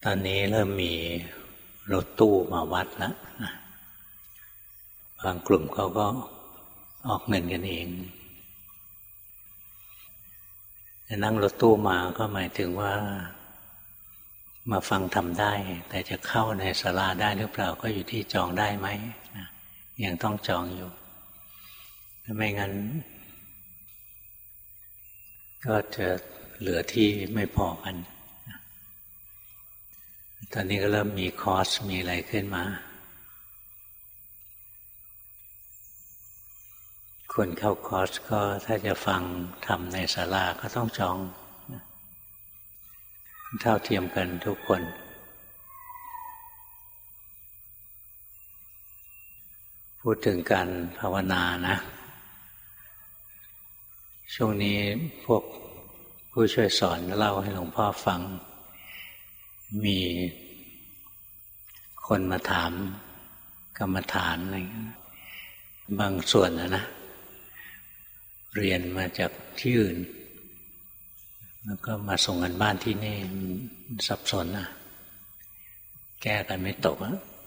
ตอนนี้เริ่มมีรถตู้มาวัดแล้วบางกลุ่มเขาก็ออกเงินกันเองนั่งรถตู้มาก็หมายถึงว่ามาฟังธรรมได้แต่จะเข้าในศาลาได้หรือเปล่าก็อยู่ที่จองได้ไหมยังต้องจองอยู่ถ้าไม่งั้นก็จะเหลือที่ไม่พอกันตอนนี้ก็เริ่มมีคอร์สมีอะไรขึ้นมาคนเข้าคอร์สก็ถ้าจะฟังธรรมในศาลาก็ต้องจองเท่าเทียมกันทุกคนพูดถึงการภาวนานะช่วงนี้พวกผู้ช่วยสอนเล่าให้หลวงพ่อฟังมีคนมาถามกรรมฐานอะไรบางส่วนนะเรียนมาจากที่อื่นแล้วก็มาส่งกันบ้านที่นี่สับสนแก้กันไม่ตก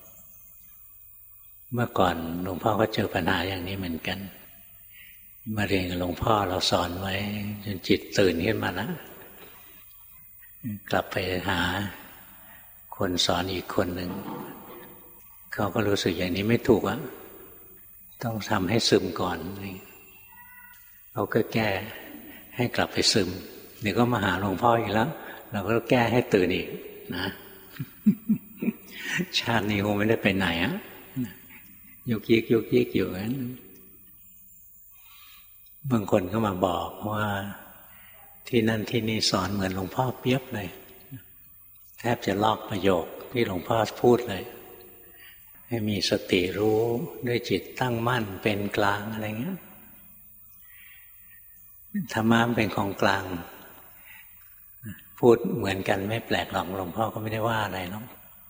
เมื่อก่อนหลวงพ่อก็เจอปัญหาอย่างนี้เหมือนกันมาเรียนกับหลวงพ่อเราสอนไว้จนจิตตื่นขึ้นมาแล้วกลับไปหาคนสอนอีกคนหนึ่งเขาก็รู้สึกอย่างนี้ไม่ถูกต้องทำให้ซึมก่อนเขาก็แก้ให้กลับไปซึมเดี๋ยวก็มาหาหลวงพ่ออีกแล้วเราก็แก้ให้ตื่นอีกนะชาตินี้คงไม่ได้ไปไหนยุกยิกอยู่งั้นบางคนก็มาบอกว่าที่นั่นที่นี่สอนเหมือนหลวงพ่อเปียบเลยแทบจะลอกประโยคที่หลวงพ่อพูดเลยให้มีสติรู้ด้วยจิตตั้งมั่นเป็นกลางอะไรเงี้ยธรรมะเป็นของกลางพูดเหมือนกันไม่แปลกหรอกหลวงพ่อก็ไม่ได้ว่าอะไรหรอก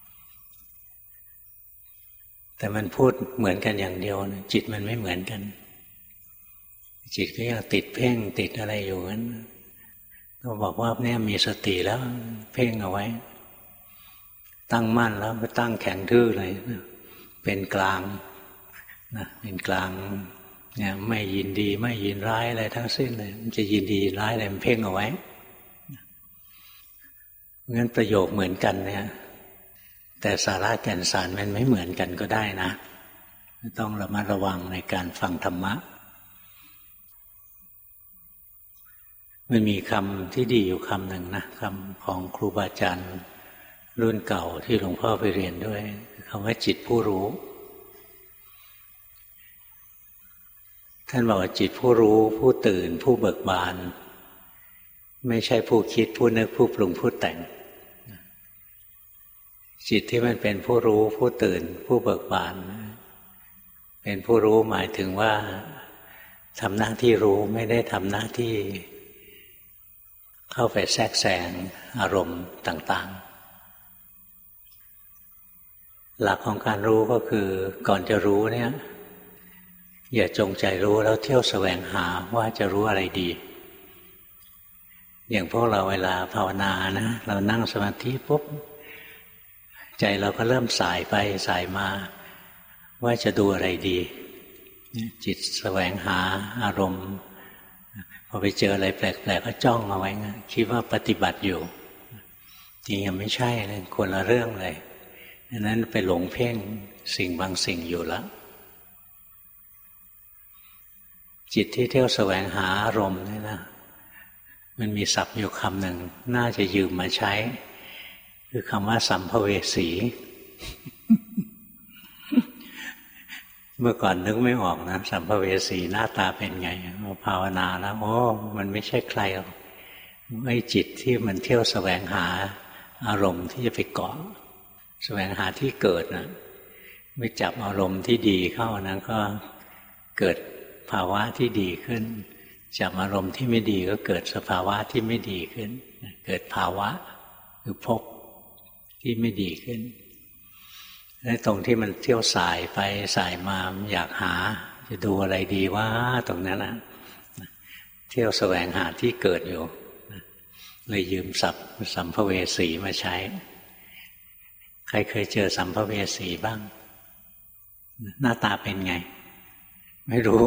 แต่มันพูดเหมือนกันอย่างเดียวจิตมันไม่เหมือนกันจิตก็ยังติดเพ่งติดอะไรอยู่นั้นก็บอกว่าเนี่ยมีสติแล้วเพ่งเอาไว้ตั้งมั่นแล้วก็ตั้งแข็งทื่อเลยเป็นกลางนะเป็นกลางเนี่ยไม่ยินดีไม่ยินร้ายอะไรทั้งสิ้นเลยมันจะยินดีร้ายอะไรมันเพ่งเอาไว้งั้นประโยคเหมือนกันเนี่ยแต่สาระแก่นสารมันไม่เหมือนกันก็ได้นะต้องระมัดระวังในการฟังธรรมะมันมีคำที่ดีอยู่คำหนึ่งนะคำของครูบาอาจารย์รุ่นเก่าที่หลวงพ่อไปเรียนด้วยคำว่าจิตผู้รู้ท่านบอกว่าจิตผู้รู้ผู้ตื่นผู้เบิกบานไม่ใช่ผู้คิดผู้นึกผู้ปรุงผู้แต่งจิตที่มันเป็นผู้รู้ผู้ตื่นผู้เบิกบานเป็นผู้รู้หมายถึงว่าทำหน้าที่รู้ไม่ได้ทำหน้าที่เข้าไปแทรกแซงอารมณ์ต่างๆหลักของการรู้ก็คือก่อนจะรู้เนี่ยอย่าจงใจรู้แล้วเที่ยวแสวงหาว่าจะรู้อะไรดีอย่างพวกเราเวลาภาวนานะเรานั่งสมาธิปุ๊บใจเราก็เริ่มสายไปสายมาว่าจะดูอะไรดีจิตแสวงหาอารมณ์พอไปเจออะไรแปลกๆก็จ้องเอาไว้คิดว่าปฏิบัติอยู่จริงยังไม่ใช่เลยคนละเรื่องเลยดังนั้นไปหลงเพ่งสิ่งบางสิ่งอยู่แล้วจิตที่เที่ยวแสวงหาอารมณ์นี่นะมันมีศัพท์อยู่คำหนึ่งน่าจะยืมมาใช้คือคำว่าสัมภเวสี เมื่อก่อนนึกไม่ออกนะสัมภเวสีหน้าตาเป็นไงพอภาวนาแล้วมันไม่ใช่ใครหรอกไอ้จิตที่มันเที่ยวแสวงหาอารมณ์ที่จะไปเกาะแสวงหาที่เกิดนะไม่จับอารมณ์ที่ดีเข้านั้นก็เกิดภาวะที่ดีขึ้นจับอารมณ์ที่ไม่ดีก็เกิดสภาวะที่ไม่ดีขึ้นเกิดภาวะคือภพที่ไม่ดีขึ้นและตรงที่มันเที่ยวสายไปสายมาอยากหาจะดูอะไรดีว่าตรงนั้นนะเที่ยวแสวงหาที่เกิดอยู่เลยยืมศัพท์สัมภเวสีมาใช้ใครเคยเจอสัมภเวสีบ้างหน้าตาเป็นไงไม่รู้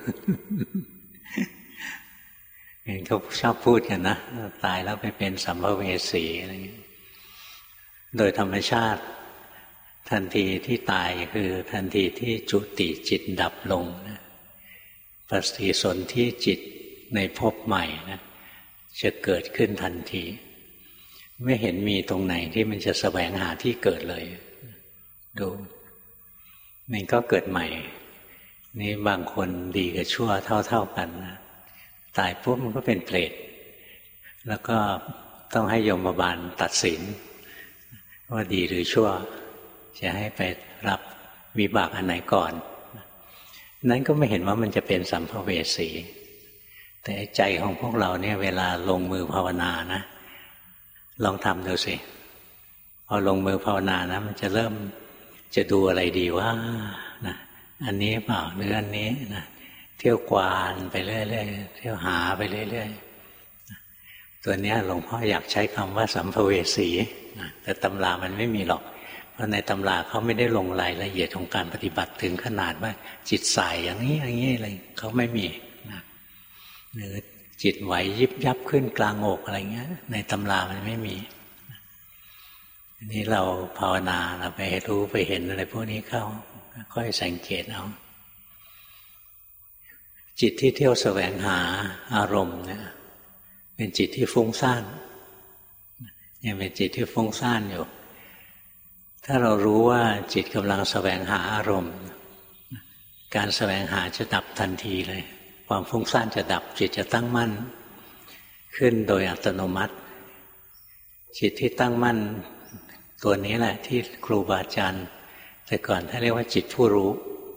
เห็นเขาชอบพูดกันนะตายแล้วไปเป็นสัมภเวสีอะไรอย่างนี้โดยธรรมชาติทันทีที่ตายคือทันทีที่จุติจิตดับลงนะปฏิสนธิจิตในภพใหม่นะจะเกิดขึ้นทันทีไม่เห็นมีตรงไหนที่มันจะแสวงหาที่เกิดเลยดูมันก็เกิดใหม่นี่บางคนดีกับชั่วเท่ากันนะตายปุ๊บมันก็เป็นเปรตแล้วก็ต้องให้ยมบาลตัดสินว่าดีหรือชั่วจะให้ไปรับวิบากอันไหนก่อนนั้นก็ไม่เห็นว่ามันจะเป็นสัมภเวสีแต่ใจของพวกเราเนี่ยเวลาลงมือภาวนานะลองทำดูสิพอลงมือภาวนานะมันจะเริ่มจะดูอะไรดีว่านะอันนี้เปล่าหรืออันนี้นะเที่ยวกวานไปเรื่อยๆเที่ยวหาไปเรื่อยๆตัวนี้หลวงพ่ออยากใช้คำว่าสัมภเวสีแต่ตำรามันไม่มีหรอกเพราะในตำราเขาไม่ได้ลงรายละเอียดของการปฏิบัติถึงขนาดว่าจิตใส่อย่างนี้อย่างนี้อะไรเขาไม่มีนะหรือจิตไหวยิบยับขึ้นกลางอกอะไรเงี้ยในตำรามันไม่มีอันนี้เราภาวนาเราไปรู้ไปเห็นอะไรพวกนี้เข้าค่อยสังเกตเอาจิตที่เที่ยวแสวงหาอารมณ์เนี่ยเป็นจิตที่ฟุ้งซ่านยังเป็นจิตที่ฟุ้งซ่านอยู่ถ้าเรารู้ว่าจิตกำลังแสวงหาอารมณ์การแสวงหาจะดับทันทีเลยความฟุ้งซ่านจะดับจิตจะตั้งมั่นขึ้นโดยอัตโนมัติจิตที่ตั้งมั่นตัวนี้แหละที่ครูบาอาจารย์แต่ก่อนท่านเรียกว่าจิตผู้รู้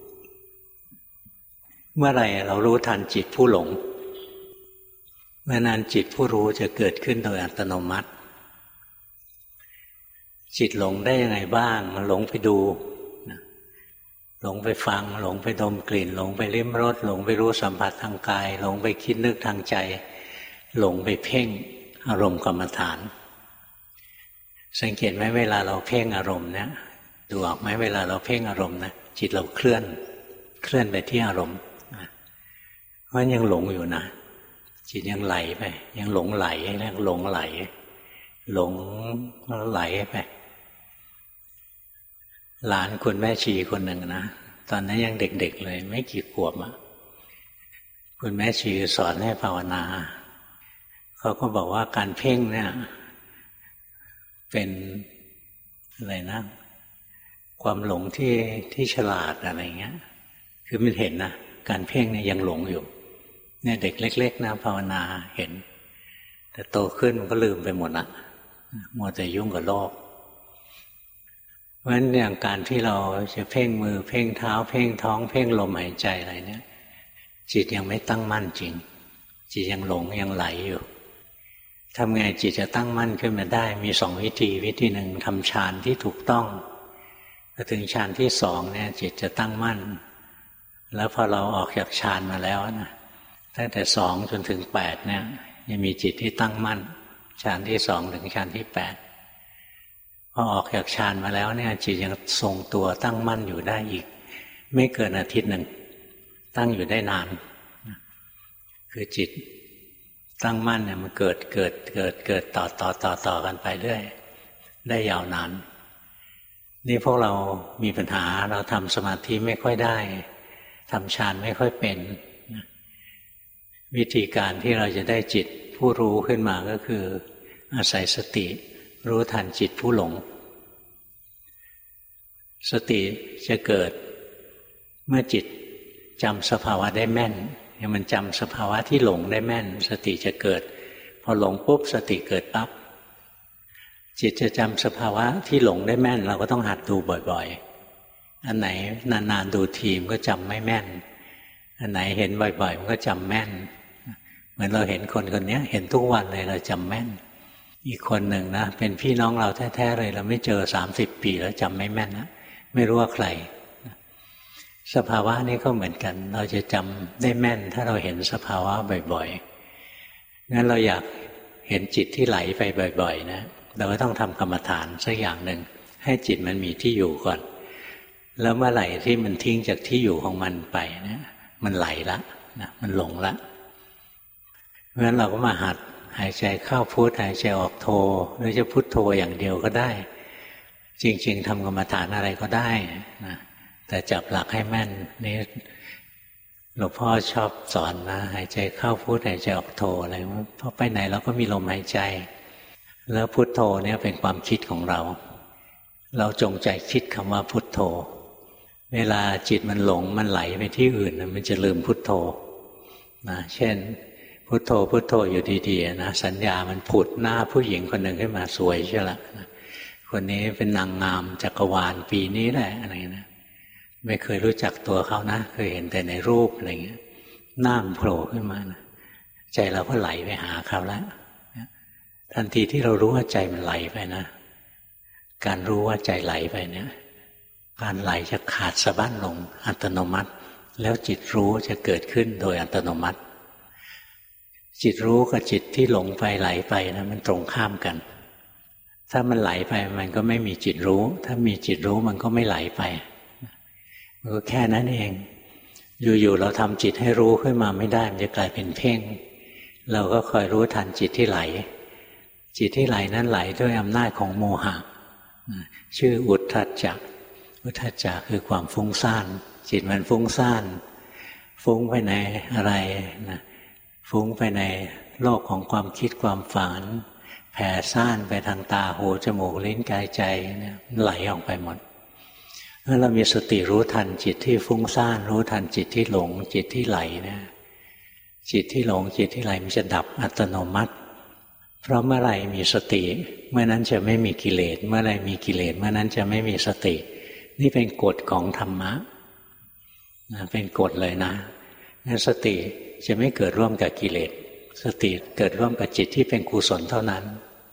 เมื่อไหร่เรารู้ทันจิตผู้หลงเมื่อนั้นจิตผู้รู้จะเกิดขึ้นโดยอัตโนมัติจิตหลงได้ยังไงบ้างมันหลงไปดูหลงไปฟังหลงไปดมกลิ่นหลงไปลิ้มรสหลงไปรู้สัมผัสทางกายหลงไปคิดนึกทางใจหลงไปเพ่งอารมณ์กรรมฐานสังเกตไหมเวลาเราเพ่งอารมณ์เนี่ยดูออกไหมเวลาเราเพ่งอารมณ์นะจิตเราเคลื่อนไปที่อารมณ์เพราะยังหลงอยู่นะจิตยังไหลไปยังหลงไหลยังหลงไหลหลงไหลไปหลานคุณแม่ชีคนหนึ่งนะตอนนั้นยังเด็กๆเลยไม่กี่ขวบคุณแม่ชีสอนให้ภาวนาเขาก็บอกว่าการเพ่งเนี่ยเป็นอะไรนะความหลงที่ฉลาดอะไรเงี้ยคือมันเห็นนะการเพ่งเนี่ยยังหลงอยู่เนี่ยเด็กเล็กๆนะภาวนาเห็นแต่โตขึ้นมันก็ลืมไปหมดละมัวแต่ยุ่งกับโลกเพราะฉะนั้นอย่างการที่เราจะเพ่งมือเพ่งเท้าเพ่งท้องเพ่งลมหายใจอะไรเนี่ยจิตยังไม่ตั้งมั่นจริงจิตยังหลงยังไหลอยู่ทำไงจิตจะตั้งมั่นขึ้นมาได้มีสองวิธีหนึ่งทำฌานที่ถูกต้องพอถึงฌานที่สองเนี่ยจิตจะตั้งมั่นแล้วพอเราออกจากฌานมาแล้วนะตั้งแต่สองจนถึงแปดเนี่ยยังมีจิตที่ตั้งมั่นฌานที่สองถึงฌานที่แปดพอออกจากฌานมาแล้วเนี่ยจิตยังทรงตัวตั้งมั่นอยู่ได้อีกไม่เกินอาทิตย์หนึ่งตั้งอยู่ได้นานคือจิตตั้งมั่นเนี่ยมันเกิดต่อกันไปเรื่อยได้ยาวนานนี่พวกเรามีปัญหาเราทำสมาธิไม่ค่อยได้ทำฌานไม่ค่อยเป็นวิธีการที่เราจะได้จิตผู้รู้ขึ้นมาก็คืออาศัยสติรู้ทันจิตผู้หลงสติจะเกิดเมื่อจิตจำสภาวะได้แม่นมันจำสภาวะที่หลงได้แม่นสติจะเกิดพอหลงปุ๊บสติเกิดปั๊บจิตจะจำสภาวะที่หลงได้แม่นเราก็ต้องหัดดูบ่อยๆอันไหนนานๆดูทีมก็จำไม่แม่นอันไหนเห็นบ่อยๆมันก็จำแม่นเหมือนเราเห็นคนคนนี้เห็นทุกวันเลยเราจำแม่นอีกคนหนึ่งนะเป็นพี่น้องเราแท้ๆเลยเราไม่เจอ30 ปีแล้วจำไม่แม่นนะไม่รู้ว่าใครสภาวะนี้ก็เหมือนกันเราจะจำได้แม่นถ้าเราเห็นสภาวะบ่อยๆงั้นเราอยากเห็นจิตที่ไหลไปบ่อยๆนะเราก็ต้องทำกรรมฐานสักอย่างหนึ่งให้จิตมันมีที่อยู่ก่อนแล้วเมื่อไหร่ที่มันทิ้งจากที่อยู่ของมันไปเนี่ยมันไหลละนะมันหลงละเพราะฉะนั้นเราก็มาหัดหายใจเข้าพุทหายใจออกโทหรือจะพุทโธอย่างเดียวก็ได้จริงๆทำกรรมฐานอะไรก็ได้นะแต่จับหลักให้แม่นนี่หลวงพ่อชอบสอนนะหายใจเข้าพุทหายใจออกโทอะไรเพราะไปไหนเราก็มีลมหายใจแล้วพุทโธเนี่ยเป็นความคิดของเราจงใจคิดคำว่าพุทโธเวลาจิตมันหลงมันไหลไปที่อื่นมันจะลืมพุทโธนะเช่นพุทโธพุทโธอยู่ดีๆนะสัญญามันผุดหน้าผู้หญิงคนหนึ่งขึ้นมาสวยใช่ละคนนี้เป็นนางงามจักรวาลปีนี้แหละอะไรนะไม่เคยรู้จักตัวเขานะเคยเห็นแต่ในรูปอะไรเงี้ยหน้ามันโผล่ขึ้นมานะใจเราก็ไหลไปหาเขาแล้วทันทีที่เรารู้ว่าใจมันไหลไปนะการรู้ว่าใจไหลไปเนี่ยการไหลจะขาดสะบั้นลงอัตโนมัติแล้วจิตรู้จะเกิดขึ้นโดยอัตโนมัติจิตรู้กับจิตที่หลงไปไหลไปนะมันตรงข้ามกันถ้ามันไหลไปมันก็ไม่มีจิตรู้ถ้ามีจิตรู้มันก็ไม่ไหลไปมันก็แค่นั้นเองอยู่ๆเราทำจิตให้รู้ขึ้นมาไม่ได้มันจะกลายเป็นเพ่งเราก็คอยรู้ทันจิตที่ไหลจิตที่ไหลนั้นไหลด้วยอำนาจของโมหะชื่ออุทธัจจะอุทธัจจะคือความฟุ้งซ่านจิตมันฟุ้งซ่านฟุ้งไปในอะไรนะฟุ้งไปในโลกของความคิดความฝันแผ่ซ่านไปทางตาหูจมูกลิ้นกายใจเนี่ยไหลออกไปหมดเมื่อเรามีสติรู้ทันจิตที่ฟุ้งซ่านรู้ทันจิตที่หลงจิตที่ไหลเนี่ยจิตที่หลงจิตที่ไหลมันจะดับอัตโนมัติเพราะเมื่อไหร่มีสติเมื่อนั้นจะไม่มีกิเลสเมื่อไหร่มีกิเลสเมื่อนั้นจะไม่มีสตินี่เป็นกฎของธรรมะเป็นกฎเลยนะงั้นสติจะไม่เกิดร่วมกับกิเลสสติเกิดร่วมกับจิตที่เป็นกุศลเท่านั้น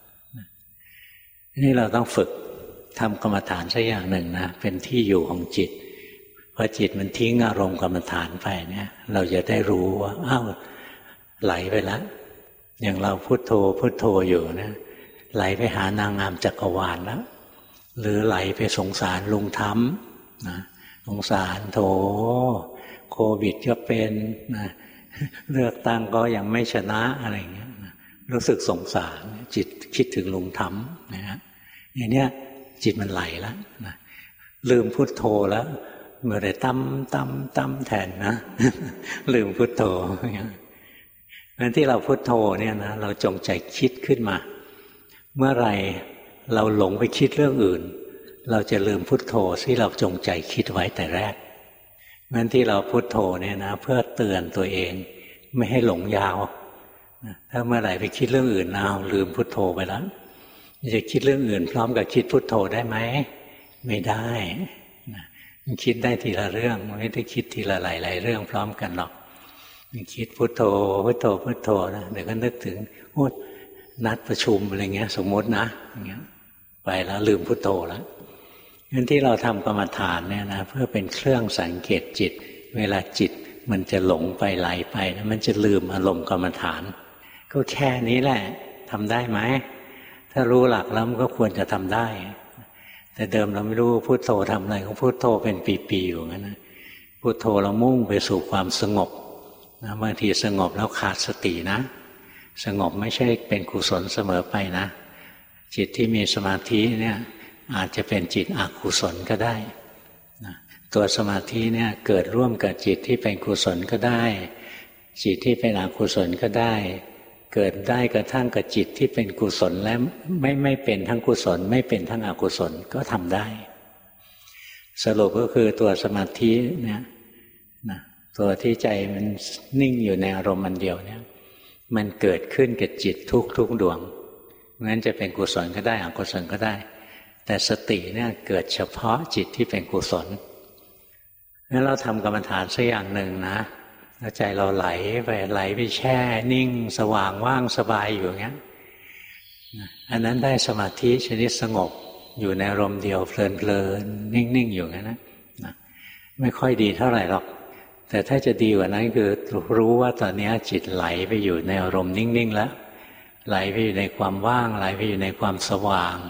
นี่เราต้องฝึกทำกรรมฐานสักอย่างหนึ่งนะเป็นที่อยู่ของจิตพอจิตมันทิ้งอารมณ์กรรมฐานไปเนี่ยเราจะได้รู้ว่าอ้าวไหลไปแล้วอย่างเราพุทโธพุทโธอยู่นะไหลไปหานางงามจักรวาลแล้วหรือไหลไปสงสารลุงธรรมนะสงสารโถโควิดก็เป็นนะเลือกตั้งก็ยังไม่ชนะอะไรอย่างเงี้ยนะรู้สึกสงสารจิตคิดถึงลุงธรรมนะฮะอย่างเนี้ยจิตมันไหลแล้วนะลืมพุทโธแล้วเมื่อได้ตั้มแทนนะลืมพุทโธงั้นที่เราพุทโธเนี่ยนะเราจงใจคิดขึ้นมาเมื่อไรเราหลงไปคิดเรื่องอื่นเราจะลืมพุทโธที่เราจงใจคิดไว้แต่แรกงั้นที่เราพุทโธเนี่ยนะเพื่อเตือนตัวเองไม่ให้หลงยาวถ้าเมื่อไหร่ไปคิดเรื่องอื่นเอาลืมพุทโธไปแล้วจะคิดเรื่องอื่นพร้อมกับคิดพุทโธได้ไหมไม่ได้มันคิดได้ทีละเรื่องไม่ได้คิดทีละหลายๆเรื่องพร้อมกันหรอกมันคิดพุทโธพุทโธพุทโธนะเดี๋ยวก็นึกถึงโอ้นัดประชุมอะไรเงี้ยสมมตินะอย่างเงี้ยไปแล้วลืมพุทโธแล้วงั้นที่เราทำกรรมฐานเนี่ยนะเพื่อเป็นเครื่องสังเกตจิตเวลาจิตมันจะหลงไปไหลไปนะมันจะลืมอารมณ์กรรมฐานก็แค่นี้แหละทำได้ไหมถ้ารู้หลักแล้วมันก็ควรจะทำได้แต่เดิมเราไม่รู้พุทโธทำอะไรของพุทโธเป็นปีๆอยู่งั้นนะพุทโธเรามุ่งไปสู่ความสงบนะบางทีสงบแล้วขาดสตินะสงบไม่ใช่เป็นกุศลเสมอไปนะจิตที่มีสมาธิเนี่ยอาจจะเป็นจิตอกุศลก็ได้นะตัวสมาธิเนี่ยเกิดร่วมกับจิตที่เป็นกุศลก็ได้จิตที่เป็นอกุศลก็ได้เกิดได้กระทั่งกับจิตที่เป็นกุศลและไม่เป็นทั้งกุศลไม่เป็นทั้งอกุศลก็ทำได้สรุปก็คือตัวสมาธิเนี่ยนะตัวที่ใจมันนิ่งอยู่ในอารมณ์อันเดียวเนี่ยมันเกิดขึ้นกับจิตทุกดวงงั้นจะเป็นกุศลก็ได้อกุศลก็ได้แต่สติเนี่ยเกิดเฉพาะจิตที่เป็นกุศลงั้นเราทำกรรมฐานสักอย่างหนึ่งนะแล้วใจเราไหลไปแช่นิ่งสว่างว่างสบายอยู่อย่างนี้อันนั้นได้สมาธิชนิดสงบอยู่ในอารมณ์เดียวเพลินนิ่งอยู่อย่างนั้นนะไม่ค่อยดีเท่าไหร่หรอกแต่ถ้าจะดีกว่านั้นคือรู้ว่าตอนนี้จิตไหลไปอยู่ในอารมณ์นิ่งๆแล้วไหลไปอยู่ในความว่างไหลไปอยู่ในความสว่าง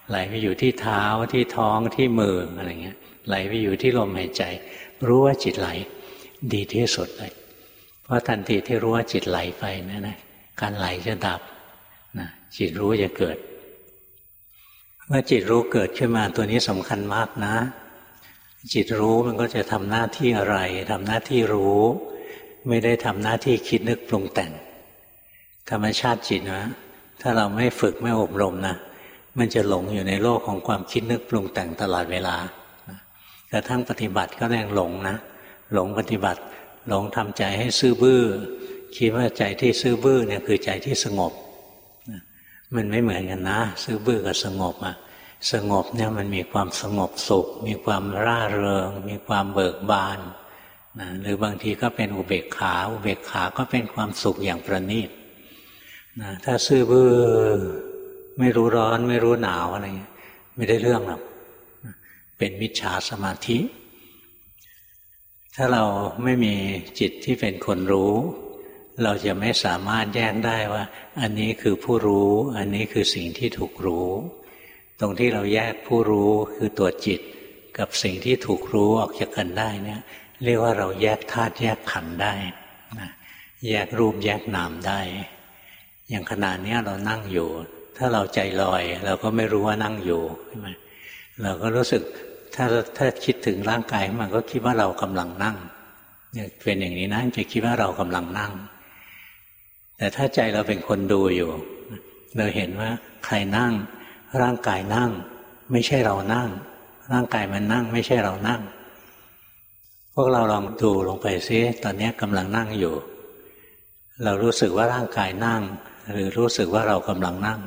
ไหลไปอยู่ที่เท้าที่ท้องที่มืออะไรเงี้ยไหลไปอยู่ที่ลมหายใจรู้ว่าจิตไหลดีที่สุดเลยเพราะทันทีที่รู้ว่าจิตไหลไปนั่นนะการไหลจะดับนะจิตรู้จะเกิดเมื่อจิตรู้เกิดขึ้นมาตัวนี้สำคัญมากนะจิตรู้มันก็จะทำหน้าที่อะไรทำหน้าที่รู้ไม่ได้ทำหน้าที่คิดนึกปรุงแต่งธรรมชาติจิตนะถ้าเราไม่ฝึกไม่อบรมนะมันจะหลงอยู่ในโลกของความคิดนึกปรุงแต่งตลอดเวลากระทั่งปฏิบัติก็ยังหลงนะหลงปฏิบัติหลงทำใจให้ซื่อบื้อคิดว่าใจที่ซื่อบื้อเนี่ยคือใจที่สงบมันไม่เหมือนกันนะซื่อบื้อกับสงบอะสงบเนี่ยมันมีความสงบสุขมีความร่าเริงมีความเบิกบานนะหรือบางทีก็เป็นอุเบกขาอุเบกขาก็เป็นความสุขอย่างประณีตนะถ้าซื่อบื้อไม่รู้ร้อนไม่รู้หนาวอะไรไม่ได้เรื่องหรอกเป็นมิจฉาสมาธิถ้าเราไม่มีจิตที่เป็นคนรู้เราจะไม่สามารถแยกได้ว่าอันนี้คือผู้รู้อันนี้คือสิ่งที่ถูกรู้ตรงที่เราแยกผู้รู้คือตัวจิตกับสิ่งที่ถูกรู้ออกจากกันได้เนี่ยเรียกว่าเราแยกธาตุแยกขันธ์ได้นะแยกรูปแยกนามได้อย่างขณะนี้เรานั่งอยู่ถ้าเราใจลอยเราก็ไม่รู้ว่านั่งอยู่ใช่ไหมเราก็รู้สึกถ้าคิดถึงร่างกายมันก็คิดว่าเรากำลังนั่งเนี่ยเป็นอย่างนี้นะจะคิดว่าเรากำลังนั่งแต่ถ้าใจเราเป็นคนดูอยู่เราเห็นว่าใครนั่งร่างกายนั่งไม่ใช่เรานั่งร่างกายมันนั่งไม่ใช่เรานั่งพวกเราลองดูลงไปซิตอนนี้กำลังนั่งอยู่เรารู้สึกว่าร่างกายนั่งหรือรู้สึกว่าเรากำลังนั่ง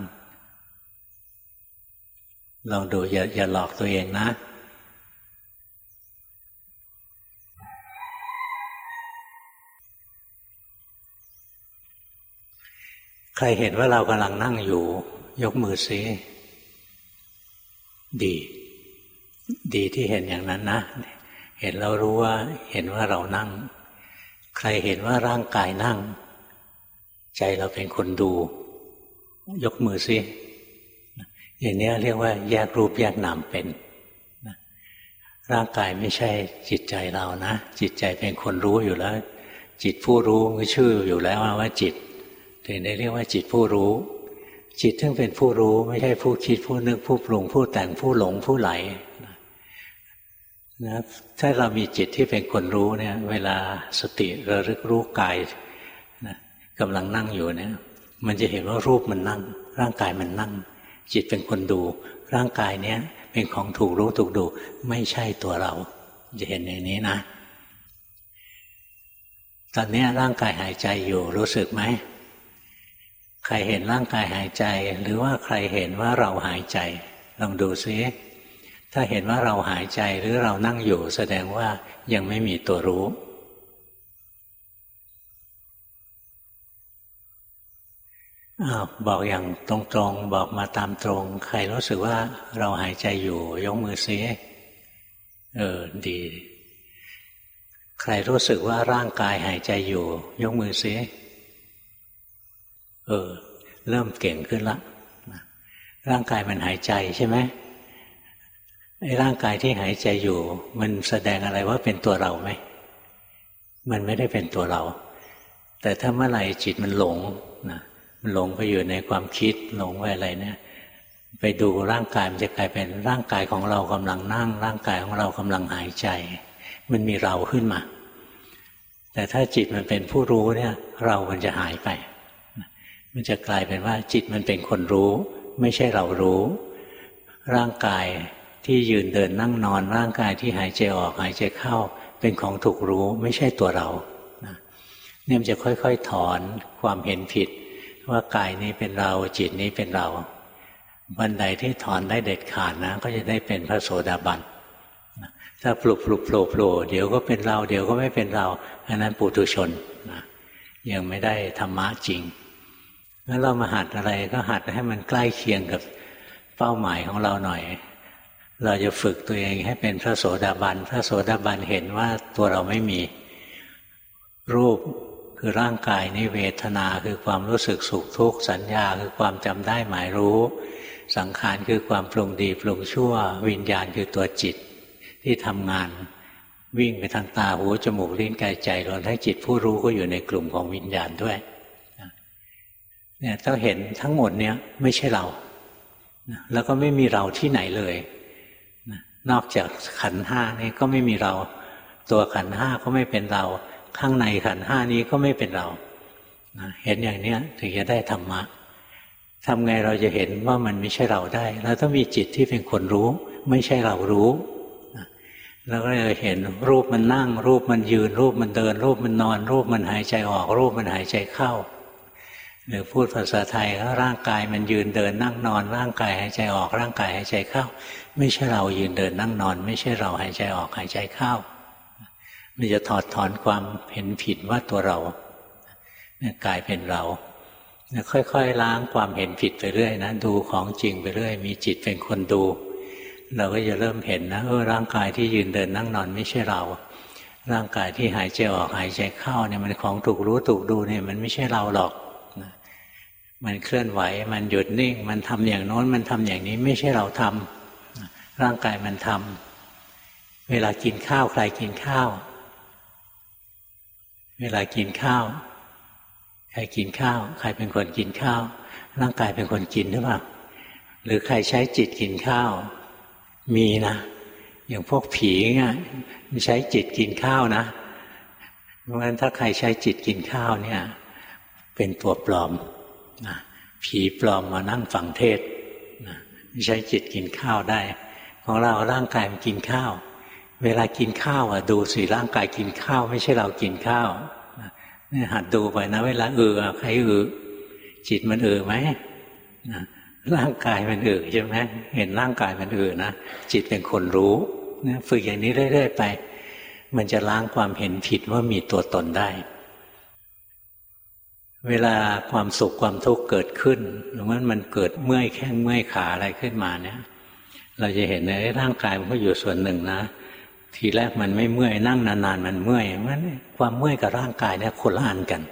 ลองดูอย่าหลอกตัวเองนะใครเห็นว่าเรากำลังนั่งอยู่ยกมือซิดีที่เห็นอย่างนั้นนะเห็นเรารู้ว่าเห็นว่าเรานั่งใครเห็นว่าร่างกายนั่งใจเราเป็นคนดูยกมือซิอย่างนี้เรียกว่าแยกรูปแยกนามเป็นร่างกายไม่ใช่จิตใจเรานะจิตใจเป็นคนรู้อยู่แล้วจิตผู้รู้มีชื่ออยู่แล้วว่าจิตถึงได้เรียกว่าจิตผู้รู้จิตซึ่งเป็นผู้รู้ไม่ใช่ผู้คิดผู้นึกผู้ปรุงผู้แต่งผู้หลงผู้ไหลนะถ้าเรามีจิตที่เป็นคนรู้เนี่ยเวลาสติระลึกรู้กายนะกำลังนั่งอยู่เนี่ยมันจะเห็นว่ารูปมันนั่งร่างกายมันนั่งจิตเป็นคนดูร่างกายเนี้ยเป็นของถูกรู้ถูกดูไม่ใช่ตัวเราจะเห็นอย่างนี้นะตอนนี้ร่างกายหายใจอยู่รู้สึกไหมใครเห็นร่างกายหายใจหรือว่าใครเห็นว่าเราหายใจลองดูซิถ้าเห็นว่าเราหายใจหรือเรานั่งอยู่แสดงว่ายังไม่มีตัวรู้บอกอย่างตรงๆบอกมาตามตรงใครรู้สึกว่าเราหายใจอยู่ยกมือซิดีใครรู้สึกว่าร่างกายหายใจอยู่ยกมือซิเริ่มเก่งขึ้นละร่างกายมันหายใจใช่ไหมไอ้ร่างกายที่หายใจอยู่มันแสดงอะไรว่าเป็นตัวเราไหมมันไม่ได้เป็นตัวเราแต่ถ้าเมื่อไหร่จิตมันหลงนะมันหลงไปอยู่ในความคิดหลงไปอะไรเนี่ยไปดูร่างกายมันจะกลายเป็นร่างกายของเรากำลังนั่งร่างกายของเรากำลังหายใจมันมีเราขึ้นมาแต่ถ้าจิตมันเป็นผู้รู้เนี่ยเรามันจะหายไปมันจะกลายเป็นว่าจิตมันเป็นคนรู้ไม่ใช่เรารู้ร่างกายที่ยืนเดินนั่งนอนร่างกายที่หายใจออกหายใจเข้าเป็นของถูกรู้ไม่ใช่ตัวเราเนี่ยมันจะค่อยๆถอนความเห็นผิดว่ากายนี้เป็นเราจิตนี้เป็นเราวันใดที่ถอนได้เด็ดขาดนะก็จะได้เป็นพระโสดาบันถ้าปลุกเดี๋ยวก็เป็นเราเดี๋ยวก็ไม่เป็นเราอันนั้นปุถุชนนะยังไม่ได้ธรรมะจริงงั้นเรามาหัดอะไรก็หัดให้มันใกล้เคียงกับเป้าหมายของเราหน่อยเราจะฝึกตัวเองให้เป็นพระโสดาบันพระโสดาบันเห็นว่าตัวเราไม่มีรูปคือร่างกายนี้เวทนาคือความรู้สึกสุขทุกข์สัญญาคือความจำได้หมายรู้สังขารคือความปรุงดีปรุงชั่ววิญญาณคือตัวจิตที่ทำงานวิ่งไปทางตาหูจมูกลิ้นกายใจรวมทั้งจิตผู้รู้ก็อยู่ในกลุ่มของวิญญาณด้วยเนี่ยต้องเห็นทั้งหมดเนี้ยไม่ใช่เราแล้วก็ไม่มีเราที่ไหนเลยนอกจากขันธ์ห้านี่ก็ไม่มีเราตัวขันธ์ห้าก็ไม่เป็นเราข้างในขันธ์ห้านี้ก็ไม่เป็นเราเห็นอย่างนี้ถึงจะได้ธรรมะทำไงเราจะเห็นว่ามันไม่ใช่เราได้เราต้องมีจิตที่เป็นคนรู้ไม่ใช่เรารู้แล้วก็จะเห็นรูปมันนั่งรูปมันยืนรูปมันเดินรูปมันนอนรูปมันหายใจออกรูปมันหายใจเข้าหรือพูดภาษาไทยแล้วร่างกายมันยืนเดินนั่งนอนร่างกายหายใจออกร่างกายหายใจเข้าไม่ใช่เรายืนเดินนั่งนอนไม่ใช่เราหายใจออกหายใจเข้ามันจะถอดถอนความเห็นผิดว่าตัวเราเนี่ยกลายเป็นเราค่อยๆล้างความเห็นผิดไปเรื่อยนะดูของจริงไปเรื่อยมีจิตเป็นคนดูเราก็จะเริ่มเห็นนะร่างกายที่ยืนเดินนั่งนอนไม่ใช่เราร่างกายที่หายใจออกหายใจเข้าเนี่ยมันของถูกรู้ถูกดูเนี่ยมันไม่ใช่เราหรอกมันเคลื่อนไหวมันหยุดนิ่งมันทำอย่างโน้นมันทำอย่างนี้ไม่ใช่เราทำร่างกายมันทำเวลากินข้าวใครกินข้าวเวลากินข้าวใครกินข้าวใครเป็นคนกินข้าวร่างกายเป็นคนกินหรือเปล่าหรือใครใช้จิตกินข้าวมีนะอย่างพวกผีเนี่ยมันใช้จิตกินข้าวนะเพราะฉะนั้นถ้าใครใช้จิตกินข้าวเนี่ยเป็นตัวปลอมนะผีปลอมมานั่งฟังเทศนะใช้จิตกินข้าวได้ของเราร่างกายมันกินข้าวเวลากินข้าวดูสิร่างกายกินข้าวไม่ใช่เรากินข้าวนี่หัดดูไปนะเวลาใครจิตมันไหมร่างกายมันใช่ไหมเห็นร่างกายมันนะจิตเป็นคนรู้ฝึกอย่างนี้เรื่อยๆไปมันจะล้างความเห็นผิดว่ามีตัวตนได้เวลาความสุขความทุกข์เกิดขึ้นหรือว่ามันเกิดเมื่อยแข้งเมื่อยขาอะไรขึ้นมาเนี่ยเราจะเห็นในร่างกายมันก็อยู่ส่วนหนึ่งนะทีแรกมันไม่เมื่อยนั่งนานๆมันเมื่อยมันความเมื่อยกับร่างกายเนี่ยคนละอันกัน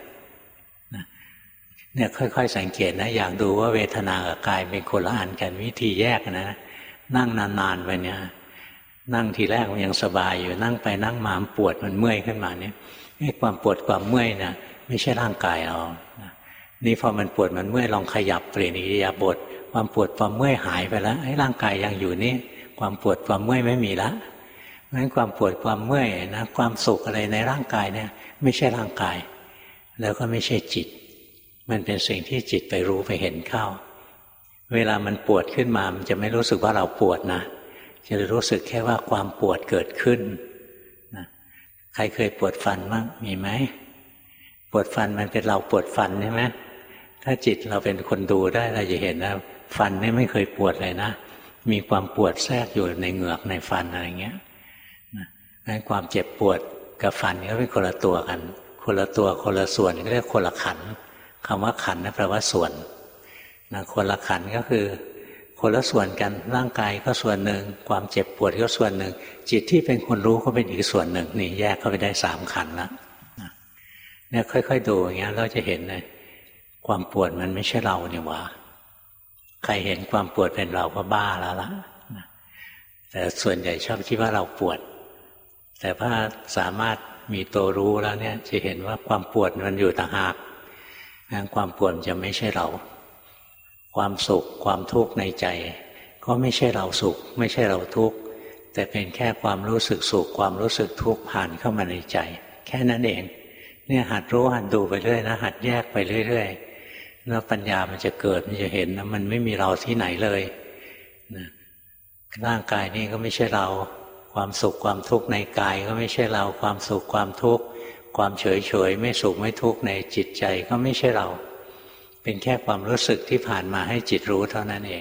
เนี่ยค่อยๆสังเกตนะอยากดูว่าเวทนากับกายเป็นคนละอันกันวิธีแยกนะนั่งนานๆไปเนี่ยนั่งทีแรกมันยังสบายอยู่นั่งไปนั่งมาปวดมันเมื่อยขึ้นมาเนี่ยความปวดความเมื่อยเนี่ยไม่ใช่ร่างกายเรานี่พอมันปวดมันเมื่อยลองขยับเปลี่ยนอิริยาบถความปวดความเมื่อยหายไปแล้วร่างกายยังอยู่นี่ความปวดความเมื่อยไม่มีแล้วเพราะฉะนั้นความปวดความเมื่อยนะความสุขอะไรในร่างกายเนี่ยไม่ใช่ร่างกายแล้วก็ไม่ใช่จิตมันเป็นสิ่งที่จิตไปรู้ไปเห็นเข้าเวลามันปวดขึ้นมามันจะไม่รู้สึกว่าเราปวดนะจะรู้สึกแค่ว่าความปวดเกิดขึ้นนะใครเคยปวดฟันบ้างมีไหมปวดฟันมันเป็นเราปวดฟันใช่ไหมถ้าจิตเราเป็นคนดูได้เราจะเห็นว่าฟันนี่ไม่เคยปวดเลยนะมีความปวดแทรกอยู่ในเหงือกในฟันอะไรเงี้ยนั้นความเจ็บปวดกับฟันก็เป็นคนละตัวกันคนละตัวคนละส่วนก็เรียกคนละขันธ์คำว่าขันธ์นั่นแปลว่าส่วนนะคนละขันธ์ก็คือคนละส่วนกันร่างกายก็ส่วนหนึ่งความเจ็บปวดก็ส่วนหนึ่งจิตที่เป็นคนรู้ก็เป็นอีกส่วนหนึ่งนี่แยกเข้าไปได้3ขันธ์แล้วเนี่ยค่อยๆดูอย่างเงี้ยเราจะเห็นเลยความปวดมันไม่ใช่เรานี่หว่าใครเห็นความปวดเป็นเราก็บ้าแล้วล่ะแต่ส่วนใหญ่ชอบคิดว่าเราปวดแต่ถ้าสามารถมีตัวรู้แล้วเนี่ยจะเห็นว่าความปวดมันอยู่ต่างหากความปวดจะไม่ใช่เราความสุขความทุกข์ในใจก็ไม่ใช่เราสุขไม่ใช่เราทุกข์แต่เป็นแค่ความรู้สึกสุขความรู้สึกทุกข์ผ่านเข้ามาในใจแค่นั้นเองเนี่ยหัดรู้หัดดูไปเรื่อยนะหัดแยกไปเรื่อยๆแล้วปัญญามันจะเกิดมันจะเห็นนะมันไม่มีเราที่ไหนเลยนะร่างกายนี่ก็ไม่ใช่เราความสุขความทุกข์ในกายก็ไม่ใช่เราความสุขความทุกข์ความเฉยๆไม่สุขไม่ทุกข์ในจิตใจก็ไม่ใช่เราเป็นแค่ความรู้สึกที่ผ่านมาให้จิตรู้เท่านั้นเอง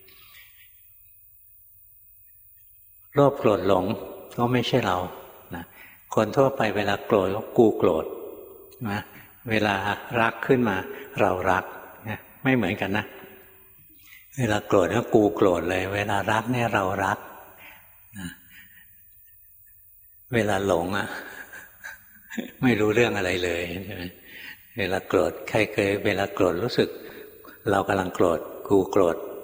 โลภโกรธหลงก็ไม่ใช่เรานะคนทั่วไปเวลาโกรธก็กูโกรธนะเวลารักขึ้นมาเรารักนะไม่เหมือนกันนะเวลาโกรธก็กูโกรธเลยเวลารักเนี่ยเรารักนะเวลาหลงไม่รู้เรื่องอะไรเลยใช่ไหมเวลาโกรธใครเคยเวลาโกรธรู้สึกเรากำลังโกรธกูโกรธ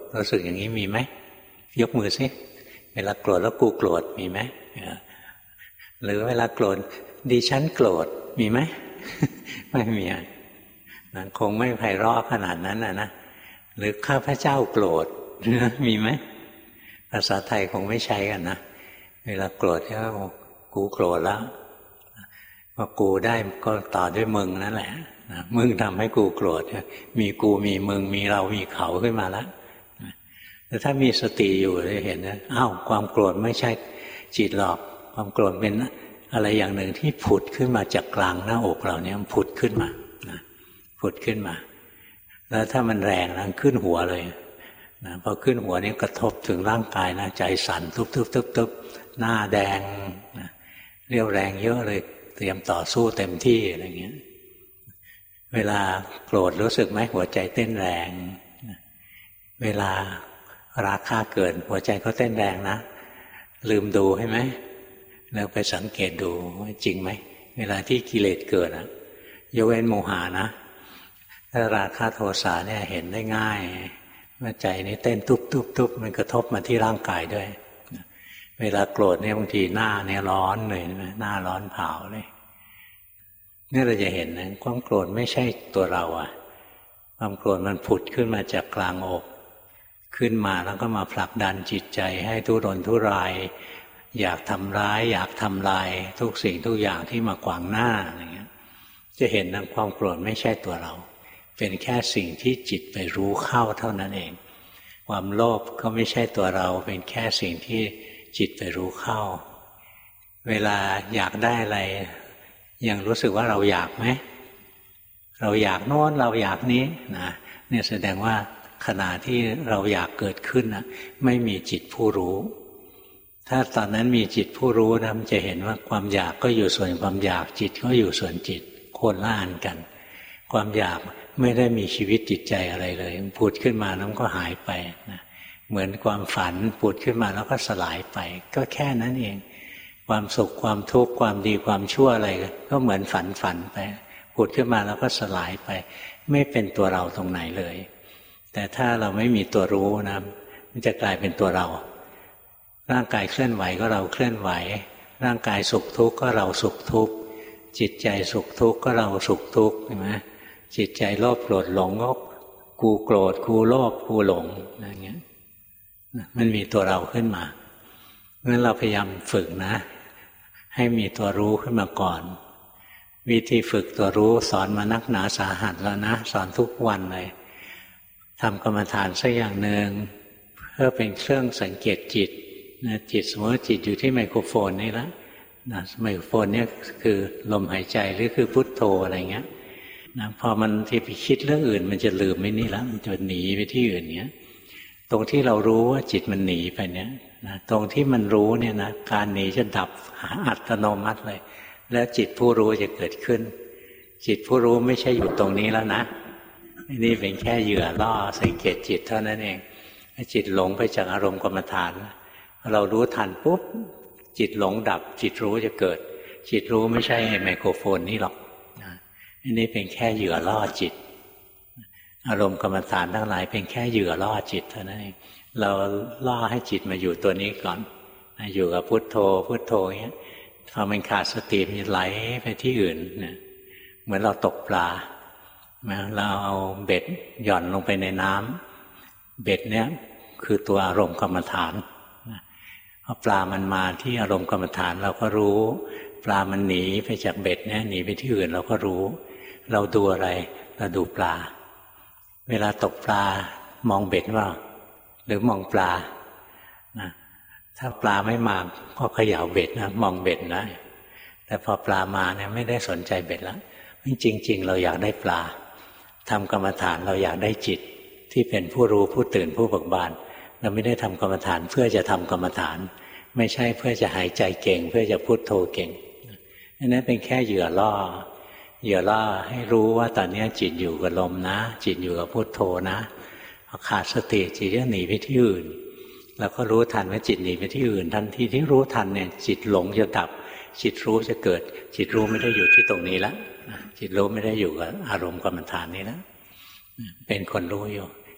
รู้สึกอย่างนี้มีไหมยกมือสิเวลาโกรธแล้วกูโกรธมีไหมหรือเวลาโกรธดิฉันโกรธมีไหม ไม่มีคงไม่ไพเราะขนาดนั้นนะหรือข้าพเจ้าโกรธมีไหมภาษาไทยคงไม่ใช้กันนะเวลาโกรธก็กูโกรธแล้วพอกูได้ก็ต่อด้วยมึงนั่นแหละมึงทำให้กูโกรธมีกูมีมึงมีเรามีเขาขึ้นมาแล้วแต่ถ้ามีสติอยู่จะเห็นนะอ้าวความโกรธไม่ใช่จิตหรอกความโกรธเป็นอะไรอย่างหนึ่งที่ผุดขึ้นมาจากกลางหน้าอกเราเนี่ยมันผุดขึ้นมาผุดขึ้นมาแล้วถ้ามันแรงนะขึ้นหัวเลยนะพอขึ้นหัวนี่กระทบถึงร่างกายนะใจสั่นทุบหน้าแดงนะเรี่ยวแรงเยอะเลยเตรียมต่อสู้เต็มที่อะไรเงี้ยเวลาโกรธรู้สึกไหมหัวใจเต้นแรงเวลาราคะเกิดหัวใจก็เต้นแรงนะลืมดูใช่ไหมแล้วไปสังเกตดูว่าจริงไหมเวลาที่กิเลสเกิดยกเว้นโมหะนะถ้าราคะโทสะเนี่ยเห็นได้ง่ายว่าใจนี้เต้นตุบมันกระทบมาที่ร่างกายด้วยเวลาโกรธเนี่ยบางทีหน้าเนี่ยร้อนเลยนะหน้าร้อนเผาเลยนี่เราจะเห็นนะความโกรธไม่ใช่ตัวเราความโกรธมันผุดขึ้นมาจากกลางอกขึ้นมาแล้วก็มาผลักดันจิตใจให้ทุรนทุรายอยากทำร้ายอยากทำลายทุกสิ่งทุกอย่างที่มาขวางหน้าอะไรเงี้ยจะเห็นนะความโกรธไม่ใช่ตัวเราเป็นแค่สิ่งที่จิตไปรู้เข้าเท่านั้นเองความโลภก็ไม่ใช่ตัวเราเป็นแค่สิ่งที่จิตไปรู้เข้าเวลาอยากได้อะไรยังรู้สึกว่าเราอยากไหมเราอยากโน้นเราอยากนี้นะเนี่ยแสดงว่าขณะที่เราอยากเกิดขึ้นนะไม่มีจิตผู้รู้ถ้าตอนนั้นมีจิตผู้รู้นะมันจะเห็นว่าความอยากก็อยู่ส่วนความอยากจิตก็อยู่ส่วนจิตโคนละอันกันความอยากไม่ได้มีชีวิตจิตใจอะไรเลยมันผุดขึ้นมาแล้วก็หายไปนะเหมือนความฝันผุดขึ้นมาแล้วก็สลายไปก็แค่นั้นเองความสุขความทุกข์ความดีความชั่วอะไรก็เหมือนฝันไปผุดขึ้นมาแล้วก็สลายไปไม่เป็นตัวเราตรงไหนเลยแต่ถ้าเราไม่มีตัวรู้นะมันจะกลายเป็นตัวเราร่างกายเคลื่อนไหวก็เราเคลื่อนไหวร่างกายสุขทุกข์ก็เราสุขทุกข์จิตใจสุขทุกข์ก็เราสุขทุกข์ใช่ไหมจิตใจโลภโกรธหลงก็กูโกรธกูโลภกูหลงอย่างเงี้ยมันมีตัวเราขึ้นมางั้นเราพยายามฝึกนะให้มีตัวรู้ขึ้นมาก่อนวิธีฝึกตัวรู้สอนมานักหนาสาหัสแล้วนะสอนทุกวันเลยทำกรรมฐานสักอย่างหนึ่งเพื่อเป็นเครื่องสังเกตจิตนะจิตสมมติจิตอยู่ที่ไมโครโฟนนี่แล้วนะไมโครโฟนเนี่ยคือลมหายใจหรือคือพุทโธอะไรเงี้ยนะพอมันที่ไปคิดเรื่องอื่นมันจะลืมไม่นี่แล้วมันจะหนีไปที่อื่นเนี้ยตรงที่เรารู้ว่าจิตมันหนีไปเนี้ยนะตรงที่มันรู้เนี่ยนะการหนีจะดับอัตโนมัติเลยแล้วจิตผู้รู้จะเกิดขึ้นจิตผู้รู้ไม่ใช่อยู่ตรงนี้แล้วนะนี่เป็นแค่เหยื่อล่อสังเกตจิตเท่านั้นเองจิตหลงไปจากอารมณ์กรรมฐานเรารู้ทันปุ๊บจิตหลงดับจิตรู้จะเกิดจิตรู้ไม่ใช่ไมโครโฟนนี่หรอกนี่เป็นแค่เหยื่อล่อจิตอารมณ์กรรมฐานทั้งหลายเป็นแค่เหยื่อล่อจิตเท่านั้นเองเราล่อให้จิตมาอยู่ตัวนี้ก่อนอยู่กับพุทโธพุทโธอย่างเงี้ยพอมันขาดสติมันไหลไปที่อื่นเนี่ยเหมือนเราตกปลาเราเอาเบ็ดหย่อนลงไปในน้ำเบ็ดเนี้ยคือตัวอารมณ์กรรมฐานพอปลามันมาที่อารมณ์กรรมฐานเราก็รู้ปลามันหนีไปจากเบ็ดเนี่ยหนีไปที่อื่นเราก็รู้เราดูอะไรเราดูปลาเวลาตกปลามองเบ็ดว่าหรือมองปลานะถ้าปลาไม่มาก็เขย่าเบ็ดนะมองเบ็ดนะแต่พอปลามาเนี่ยไม่ได้สนใจเบ็ดแล้วจริงๆเราอยากได้ปลาทำกรรมฐานเราอยากได้จิตที่เป็นผู้รู้ผู้ตื่นผู้เบิกบานเราไม่ได้ทำกรรมฐานเพื่อจะทำกรรมฐานไม่ใช่เพื่อจะหายใจเก่งเพื่อจะพุทโธเก่งอันนั้นเป็นแค่เหยื่อล่อให้รู้ว่าตอนนี้จิตอยู่กับลมนะจิตอยู่กับพุทโธนะพอขาดสติจิตจะหนีไปที่อื่นแล้วก็รู้ทันว่าจิตหนีไปที่อื่นทันทีที่รู้ทันเนี่ยจิตหลงจะดับจิตรู้จะเกิดจิตรู้ไม่ได้อยู่ที่ตรงนี้แล้วจิตรู้ไม่ได้อยู่กับอารมณ์กรรมฐานนี้แล้วเป็นคนรู้อยู่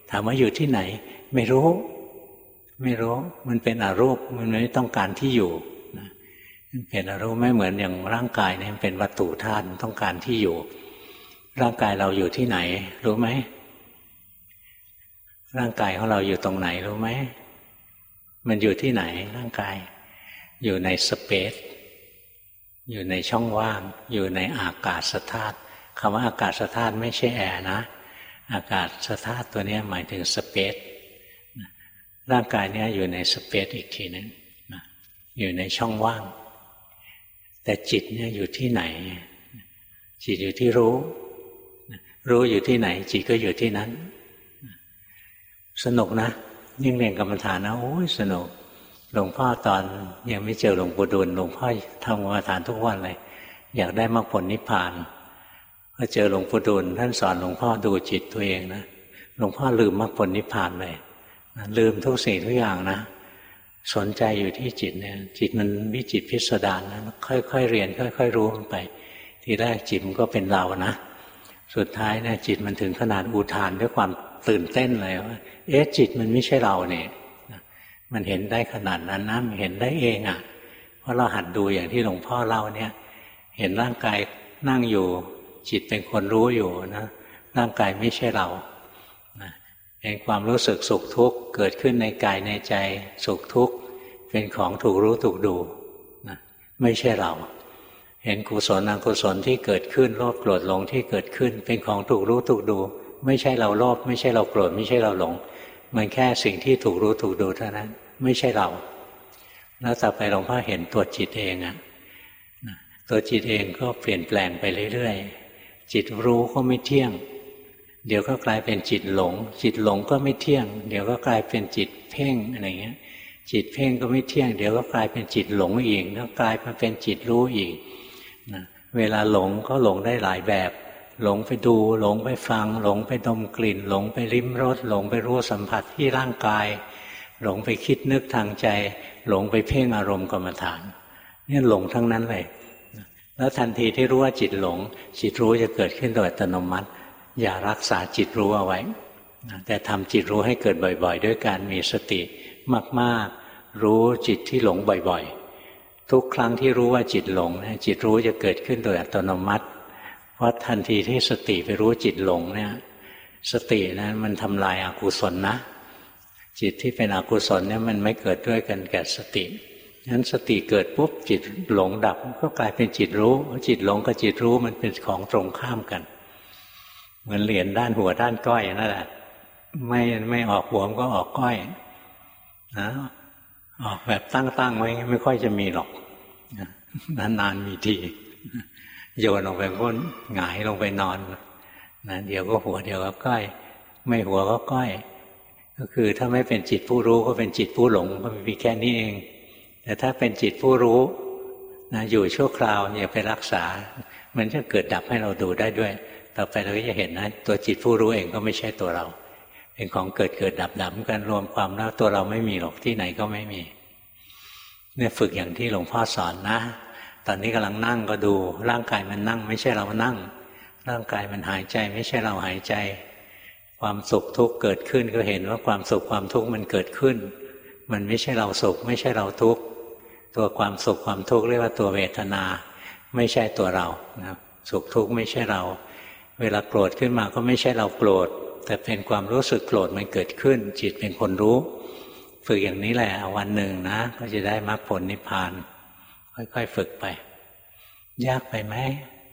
ถามว่าอยู่ที่ไหนไม่รู้มันเป็นอรูปมันไม่ต้องการที่อยู่มันเป็นอรูปไม่เหมือนอย่างร่างกายเนี่ยมันเป็นวัตถุธาตุต้องการที่อยู่ร่างกายเราอยู่ที่ไหนรู้ไหมร่างกายของเราอยู่ตรงไหนรู้ไหมมันอยู่ที่ไหนร่างกายอยู่ในสเปซอยู่ในช่องว่างอยู่ในอากาศธาตุคำว่าอากาศธาตุไม่ใช่แอร์นะอากาศธาตุตัวนี้หมายถึงสเปซร่างกายนี้อยู่ในสเปซอีกทีนึงอยู่ในช่องว่างแต่จิตเนี่ยอยู่ที่ไหนจิตอยู่ที่รู้อยู่ที่ไหนจิตก็อยู่ที่นั้นสนุกนะยิ่งเรียนกรรมฐานนะโอ้ยสนุกหลวงพ่อตอนยังไม่เจอหลวงปู่ดูลหลวงพ่อทำกรรมฐานทุกวันเลยอยากได้มรรคผลนิพพานพอเจอหลวงปู่ดูลท่านสอนหลวงพ่อดูจิตตัวเองนะหลวงพ่อลืมมรรคผลนิพพานเลยลืมทุกสิ่งทุกอย่างนะสนใจอยู่ที่จิตเนี่ยจิตมันวิจิตรพิสดารนะค่อยๆเรียนค่อยๆรู้มันไปทีแรกจิตมันก็เป็นเรานะสุดท้ายเนี่ยจิตมันถึงขนาดอุทานด้วยความตื่นเต้นเลยว่าจิตมันไม่ใช่เราเนี่ยมันเห็นได้ขนาดนั้นนะมันเห็นได้เองอ่ะเพราะเราหัดดูอย่างที่หลวงพ่อเล่าเนี่ยเห็นร่างกายนั่งอยู่จิตเป็นคนรู้อยู่นะร่างกายไม่ใช่เราเห็นความรู้สึกสุขทุกข์เกิดขึ้นในกายในใจสุขทุกข์เป็นของถูกรู้ถูกดูนะไม่ใช่เราเห็นกุศลอกุศลที่เกิดขึ้นโลภโกรธหลงที่เกิดขึ้นเป็นของถูกรู้ถูกดูไม่ใช่เราโลภไม่ใช่เราโกรธไม่ใช่เราหลงมันแค่สิ่งที่ถูกรู้ถูกดูเท่านั้นไม่ใช่เราแล้วต่อไปหลวงพ่อเห็นตัวจิตเองอ่ะตัวจิตเองก็เปลี่ยนแปลงไปเรื่อยๆจิตรู้ก็ไม่เที่ยงเดี๋ยวก็กลายเป็นจิตหลงจิตหลงก็ไม่เที่ยงเดี๋ยวก็กลายเป็นจิตเพ่งอะไรเงี้ยจิตเพ่งก็ไม่เที่ยงเดี๋ยวก็กลายเป็นจิตหลงอีกแล้วกลายมาเป็นจิตรู้อีกนะเวลาหลงก็หลงได้หลายแบบหลงไปดูหลงไปฟังหลงไปดมกลิ่นหลงไปลิ้มรสหลงไปรู้สัมผัสที่ร่างกายหลงไปคิดนึกทางใจหลงไปเพ่งอารมณ์กรรมฐานนี่หลงทั้งนั้นเลยแล้วทันทีที่รู้ว่าจิตหลงจิตรู้จะเกิดขึ้นโดยอัตโนมัติอย่ารักษาจิตรู้เอาไว้แต่ทำจิตรู้ให้เกิดบ่อยๆด้วยการมีสติมากๆรู้จิตที่หลงบ่อยๆทุกครั้งที่รู้ว่าจิตหลงจิตรู้จะเกิดขึ้นโดยอัตโนมัติเพราะทันทีที่สติไปรู้จิตหลงเนี่ยสตินะมันทำลายอกุศลนะจิตที่เป็นอกุศลเนี่ยมันไม่เกิดด้วยกันแก่สติงั้นสติเกิดปุ๊บจิตหลงดับก็กลายเป็นจิตรู้จิตหลงกับจิตรู้มันเป็นของตรงข้ามกันเหมือนเหรียญด้านหัวด้านก้อยนั่นแหละไม่ออกหัวมันก็ออกก้อยนะออกแบบตั้งไว้ไม่ค่อยจะมีหรอกนานๆมีทีโยนลงไปก็หงายลงไปนอนนะเดี๋ยวก็หัวเดี๋ยวก็ก้อยไม่หัวก็ก้อยก็คือถ้าไม่เป็นจิตผู้รู้ก็เป็นจิตผู้หลงก็มีแค่นี้เองแต่ถ้าเป็นจิตผู้รู้นะอยู่ชั่วคราวอย่าไปรักษามันจะเกิดดับให้เราดูได้ด้วยต่อไปเราก็จะเห็นนะตัวจิตผู้รู้เองก็ไม่ใช่ตัวเราเป็นของเกิดดับกันรวมความแล้วตัวเราไม่มีหรอกที่ไหนก็ไม่มีเนี่ยฝึกอย่างที่หลวงพ่อสอนนะตอนนี้กำลังนั่งก็ดูร่างกายมันนั่งไม่ใช่เรานั่งร่างกายมันหายใจไม่ใช่เราหายใจความสุขทุกข์เกิดขึ้นก็เห็นว่าความสุขความทุกข์มันเกิดขึ้นมันไม่ใช่เราสุขไม่ใช่เราทุกข์ตัวความสุขความทุกข์เรียกว่าตัวเวทนาไม่ใช่ตัวเรานะสุขทุกข์ไม่ใช่เราเวลาโกรธขึ้นมาก็ไม่ใช่เราโกรธแต่เป็นความรู้สึกโกรธมันเกิดขึ้นจิตเป็นคนรู้ฝึกอย่างนี้แหละวันหนึ่งนะก็จะได้มรรคผลนิพพานค่อยๆฝึกไปยากไปไหม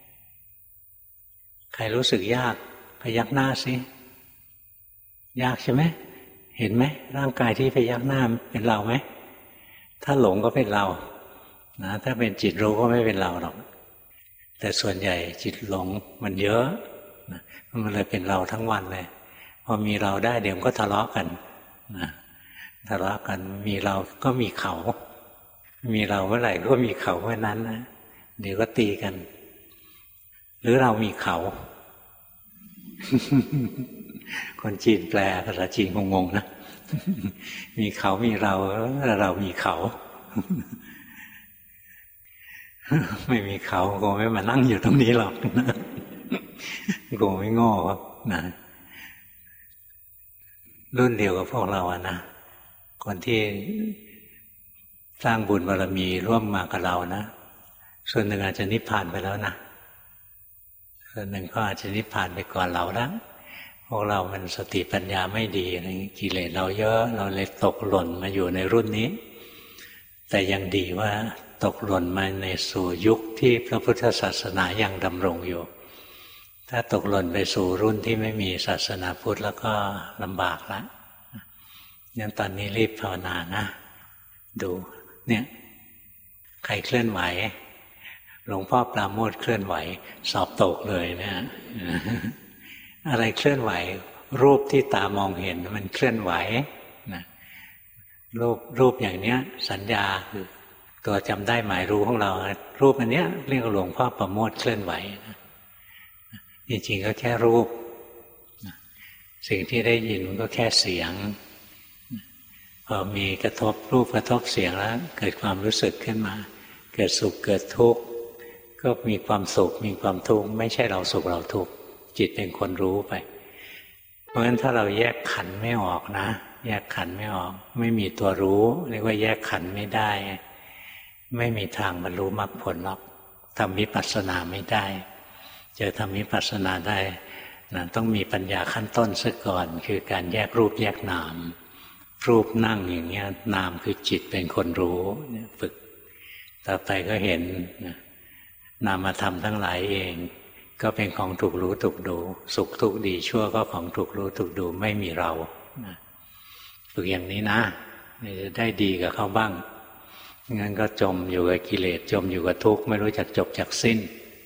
ใครรู้สึกยากพยักหน้าสิยากใช่ไหมเห็นไหมร่างกายที่พยักหน้าเป็นเราไหมถ้าหลงก็เป็นเรานะถ้าเป็นจิตรู้ก็ไม่เป็นเราหรอกแต่ส่วนใหญ่จิตหลงมันเยอะนะมันเลยเป็นเราทั้งวันเลยพอมีเราได้เดี๋ยวมันก็ทะเลาะกันนะทะเลาะกันมีเราก็มีเขามีเราเมื่อไหร่ก็มีเขาเมื่อนั้นนะเดี๋ยวก็ตีกันหรือเรามีเขา คนจีนแปลภาษาจีนงงๆนะ มีเขามีเราแล้วเรามีเขา ไม่มีเขาคงไม่มานั่งอยู่ตรงนี้หรอกนะคงไม่โง่นะรุ่นเดียวกับพวกเราอะนะคนที่สร้างบุญบารมีร่วมมากับเรานะส่วนหนึ่งอาจจะนิพพานไปแล้วนะส่วนหนึ่งก็อาจจะนิพพานไปก่อนเราแล้วพวกเรามันสติปัญญาไม่ดีอะไรกิเลสเราเยอะเราเลยตกหล่นมาอยู่ในรุ่นนี้แต่ยังดีว่าตกหล่นมาในสู่ยุคที่พระพุทธศาสนายังดำรงอยู่ถ้าตกหล่นไปสู่รุ่นที่ไม่มีศาสนาพุทธแล้วก็ลำบากแล้วงั้นตอนนี้รีบภาวนานะดูเนี่ยใครเคลื่อนไหวหลวงพ่อปราโมทย์เคลื่อนไหวสอบตกเลยเนี่ยอะไรเคลื่อนไหวรูปที่ตามองเห็นมันเคลื่อนไหวนะรูปอย่างเนี้ยสัญญาคือตัวจำได้หมายรู้ของเรารูปอันเนี้ยเรียกว่าหลวงพ่อปราโมทย์เคลื่อนไหวนะจริงๆก็แค่รูปสิ่งที่ได้ยินมันก็แค่เสียงพอมีกระทบรูปกระทบเสียงแล้วเกิดความรู้สึกขึ้นมาเกิดสุขเกิดทุกข์ก็มีความสุขมีความทุกข์ไม่ใช่เราสุขเราทุกข์จิตเป็นคนรู้ไปเพราะฉะนั้นถ้าเราแยกขันธ์ไม่ออกนะแยกขันธ์ไม่ออกไม่มีตัวรู้เรียกว่าแยกขันธ์ไม่ได้ไม่มีทางบรรลุมรรคผลหรอกทำวิปัสสนาไม่ได้จะทำวิปัสสนาได้นะต้องมีปัญญาขั้นต้นซะก่อนคือการแยกรูปแยกนามรูปนั่งอย่างเงี้ยนามคือจิตเป็นคนรู้ฝึกต่อไปก็เห็นนามธรรมทั้งหลายเองก็เป็นของถูกรู้ถูกดูสุขทุกข์ดีชั่วก็ของถูกรู้ถูกดูไม่มีเราฝึกอย่างนี้นะจะได้ดีกับเขาบ้างงั้นก็จมอยู่กับกิเลสจมอยู่กับทุกข์ไม่รู้จักจบจักสิ้น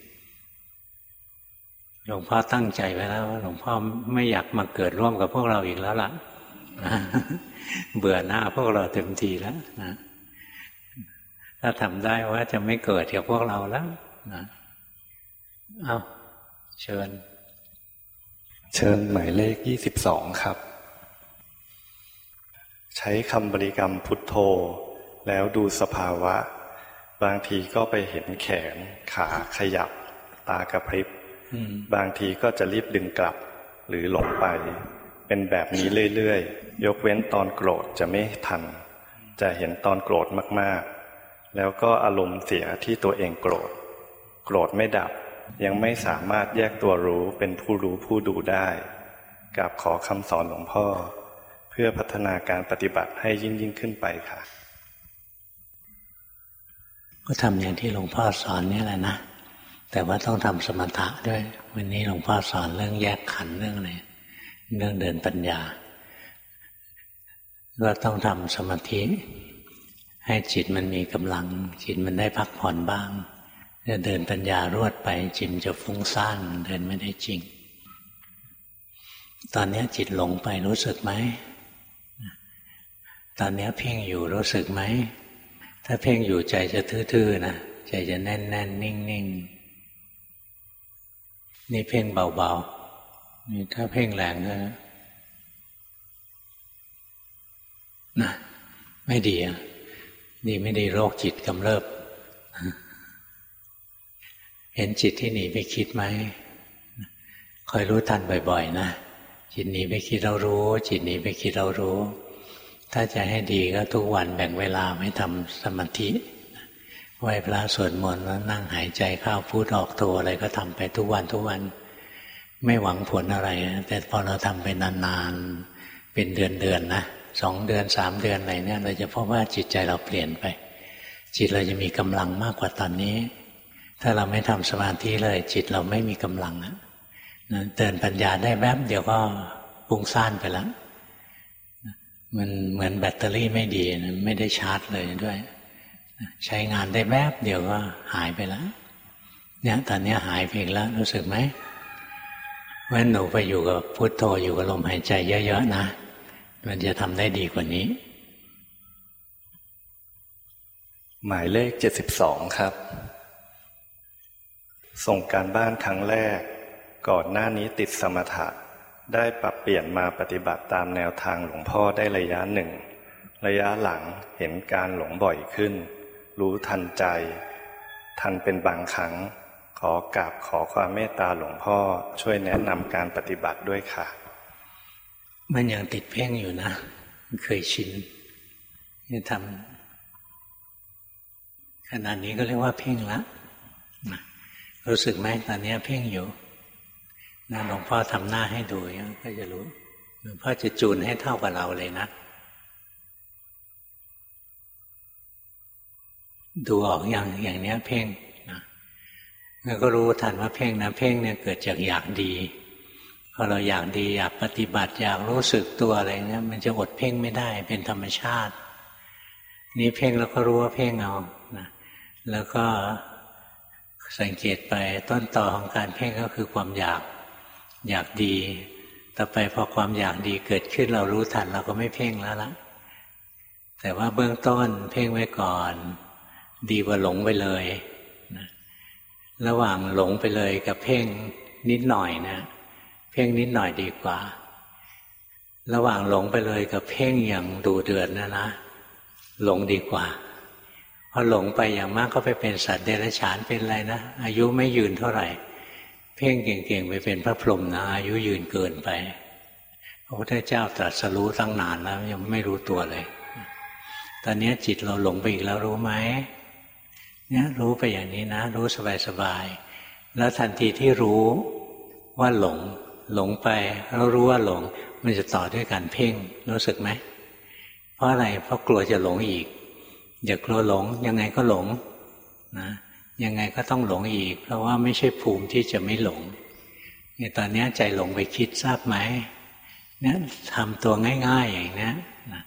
หลวงพ่อตั้งใจไว้แล้วว่าหลวงพ่อไม่อยากมาเกิดร่วมกับพวกเราอีกแล้วล่ะเบื่อหน้าพวกเราเต็มทีแล้วนะถ้าทำได้ว่าจะไม่เกิดกับพวกเราแล้วนะเอาเชิญหมายเลข22ครับใช้คำบริกรรมพุทโธแล้วดูสภาวะบางทีก็ไปเห็นแขนขาขยับตากระพริบบางทีก็จะรีบดึงกลับหรือหลงไปเป็นแบบนี้เรื่อยๆยกเว้นตอนโกรธจะไม่ทันจะเห็นตอนโกรธมากๆแล้วก็อารมณ์เสียที่ตัวเองโกรธไม่ดับยังไม่สามารถแยกตัวรู้เป็นผู้รู้ผู้ดูได้กราบขอคำสอนหลวงพ่อเพื่อพัฒนาการปฏิบัติให้ยิ่งขึ้นไปค่ะก็ทำอย่างที่หลวงพ่อสอนนี่แหละนะแต่ว่าต้องทำสมถะด้วยวันนี้หลวงพ่อสอนเรื่องแยกขันธ์เรื่องอะไรเรื่องเดินปัญญาก็ต้องทำสมาธิให้จิตมันมีกำลังจิตมันได้พักผ่อนบ้างจะเดินปัญญารวดไปจิตจะฟุ้งซ่านเดินไม่ได้จริงตอนนี้จิตหลงไปรู้สึกไหมตอนนี้เพ่งอยู่รู้สึกไหมถ้าเพ่งอยู่ใจจะทื่อๆนะใจจะแน่นๆนิ่งๆนี่เพ่งเบาๆนี่ถ้าเพ่งแรงนะไม่ดีอ่ะนี่ไม่ดีโรคจิตกำเริบเห็นจิตที่หนีไปคิดไหมคอยรู้ทันบ่อยๆนะจิตหนีไปคิดเรารู้จิตหนีไปคิดเรารู้ถ้าจะให้ดีก็ทุกวันแบ่งเวลาให้ทำสมาธิไหว้พระสวดมนต์แล้วนั่งหายใจเข้าพูดออกโทอะไรก็ทำไปทุกวันไม่หวังผลอะไรแต่พอเราทำไปนานๆเป็นเดือนๆนะ2 เดือน3 เดือนอะไรเนี่ยเราจะพบว่าจิตใจเราเปลี่ยนไปจิตเราจะมีกำลังมากกว่าตอนนี้ถ้าเราไม่ทำสมาธิเลยจิตเราไม่มีกำลังนะเตือนปัญญาได้แป๊บเดี๋ยวก็ฟุ้งซ่านไปแล้วมันเหมือนแบตเตอรี่ไม่ดีนะไม่ได้ชาร์จเลยด้วยใช้งานได้แป๊บเดี๋ยวก็หายไปแล้วเนี่ยตอนนี้หายไปแล้วรู้สึกไหมว่าหนูไปอยู่กับพุทโธอยู่กับลมหายใจเยอะๆนะมันจะทำได้ดีกว่านี้หมายเลข72ครับส่งการบ้านครั้งแรกก่อนหน้านี้ติดสมถะได้ปรับเปลี่ยนมาปฏิบัติตามแนวทางหลวงพ่อได้ระยะหนึ่งระยะหลังเห็นการหลงบ่อยขึ้นรู้ทันใจทันเป็นบางครั้งขอความเมตตาหลวงพ่อช่วยแนะนำการปฏิบัติด้วยค่ะมันยังติดเพ่งอยู่นะมันเคยชินที่ทำขนาดนี้ก็เรียกว่าเพ่งละรู้สึกไหมตอนนี้เพ่งอยู่หลวงพ่อทำหน้าให้ดูก็จะรู้หลวงพ่อจะจูนให้เท่ากับเราเลยนะดูออกอย่างนี้เพ่งนะแล้วก็รู้ทันว่าเพ่งนะเพ่งเนี่ยเกิดจากอยากดีพอเราอยากดีอยากปฏิบัติอยากรู้สึกตัวอะไรเนี่ยมันจะอดเพ่งไม่ได้เป็นธรรมชาตินี่เพ่งแล้วก็รู้ว่าเพ่งเอานะแล้วก็สังเกตไปต้นตอของการเพ่งก็คือความอยากดีต่อไปพอความอยากดีเกิดขึ้นเรารู้ทันเราก็ไม่เพ่งแล้วละแต่ว่าเบื้องต้นเพ่งไว้ก่อนดีกว่าหลงไปเลยนะระหว่างหลงไปเลยกับเพ่งนิดหน่อยนะเพ่งนิดหน่อยดีกว่าระหว่างหลงไปเลยกับเพ่งอย่างดูเดือดนะหลงดีกว่าพอหลงไปอย่างมากก็ไปเป็นสัตว์เดรัจฉานเป็นอะไรนะอายุไม่ยืนเท่าไหร่เพ่งเก่งๆไปเป็นพระพรหมนะอายุยืนเกินไปพระพุทธเจ้าตรัสรู้ตั้งนานแล้วยังไม่รู้ตัวเลยตอนนี้จิตเราหลงไปอีกแล้วรู้ไหมเนี่ยรู้ไปอย่างนี้นะรู้สบายๆแล้วทันทีที่รู้ว่าหลงไปแล้วรู้ว่าหลงมันจะต่อด้วยการเพ่งรู้สึกไหมเพราะอะไรเพราะกลัวจะหลงอีกอย่ากลัวหลงยังไงก็หลงนะยังไงก็ต้องหลงอีกเพราะว่าไม่ใช่ภูมิที่จะไม่หลงในตอนนี้ใจหลงไปคิดทราบไหมเนี่ยทำตัวง่ายๆอย่างนี้นะ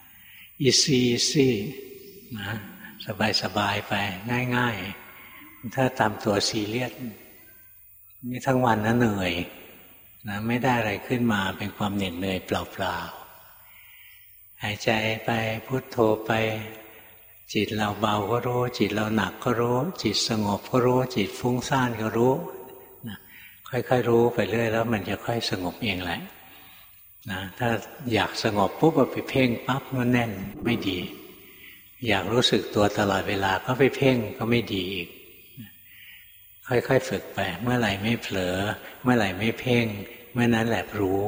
easy นะสบายๆไปง่ายๆถ้าทำตัวซีเรียสนี่ทั้งวันนะเหนื่อยนะไม่ได้อะไรขึ้นมาเป็นความเหน็ดเหนื่อยเปล่าๆหายใจไปพุทโธไปจิตเราเบาก็รู้จิตเราหนักก็รู้จิตสงบก็รู้จิตฟุ้งซ่านก็รู้นะค่อยๆรู้ไปเรื่อยแล้วมันจะค่อยสงบเองแหละนะถ้าอยากสงบปุ๊บไปเพ่งปั๊บมันแน่นไม่ดีอยากรู้สึกตัวตลอดเวลาก็ไปเพ่งก็ไม่ดีอีกค่อยๆฝึกไปเมื่อไหร่ไม่เผลอเมื่อไหร่ไม่เพ่งเมื่อนั้นแหละรู้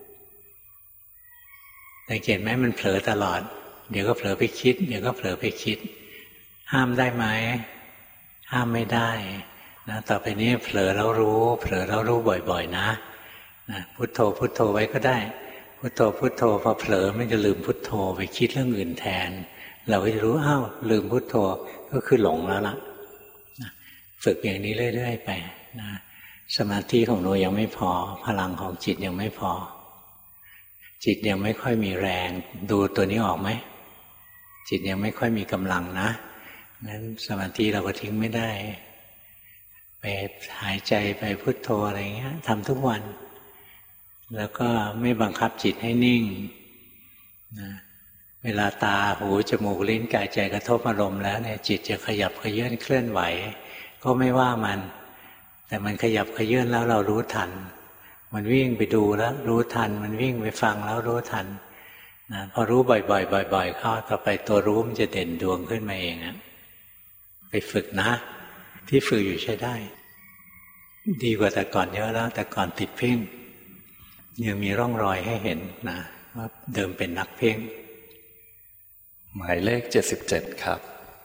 สังเกตไหมมันเผลอตลอดเดี๋ยวก็เผลอไปคิดเดี๋ยวก็เผลอไปคิดห้ามได้ไหมห้ามไม่ได้นะต่อไปนี้เผลอแล้วรู้เผลอแล้วรู้บ่อยๆนะพุทโธพุทโธไว้ก็ได้พุทโธพุทโธพอเผลอมันจะลืมพุทโธไปคิดเรื่องอื่นแทนเราก็จะรู้อ้าวลืมพุทโธก็คือหลงแล้วล่ะฝึกอย่างนี้เรื่อยๆไปนะสมาธิของเรายังไม่พอพลังของจิตยังไม่พอจิตยังไม่ค่อยมีแรงดูตัวนี้ออกไหมจิตยังไม่ค่อยมีกำลังนะงั้นสมาธิเราก็ทิ้งไม่ได้ไปหายใจไปพุทโธอะไรเงี้ยทำทุกวันแล้วก็ไม่บังคับจิตให้นิ่งนะเวลาตาหูจมูกลิ้นกายใจกระทบอารมณ์แล้วเนี่ยจิตจะขยับเขยื้อนเคลื่อนไหวก็ไม่ว่ามันแต่มันขยับเขยื้อนแล้วเรารู้ทันมันวิ่งไปดูแล้วรู้ทันมันวิ่งไปฟังแล้วรู้ทันนะพอรู้บ่อยๆบ่อยๆเข้าต่อไปตัวรู้มันจะเด่นดวงขึ้นมาเองนะไปฝึกนะที่ฝึกอยู่ใช้ได้ดีกว่าแต่ก่อนเยอะแล้วแต่ก่อนติดเพ่งยังมีร่องรอยให้เห็นนะว่าเดิมเป็นนักเพ่งหมายเลข77ครับ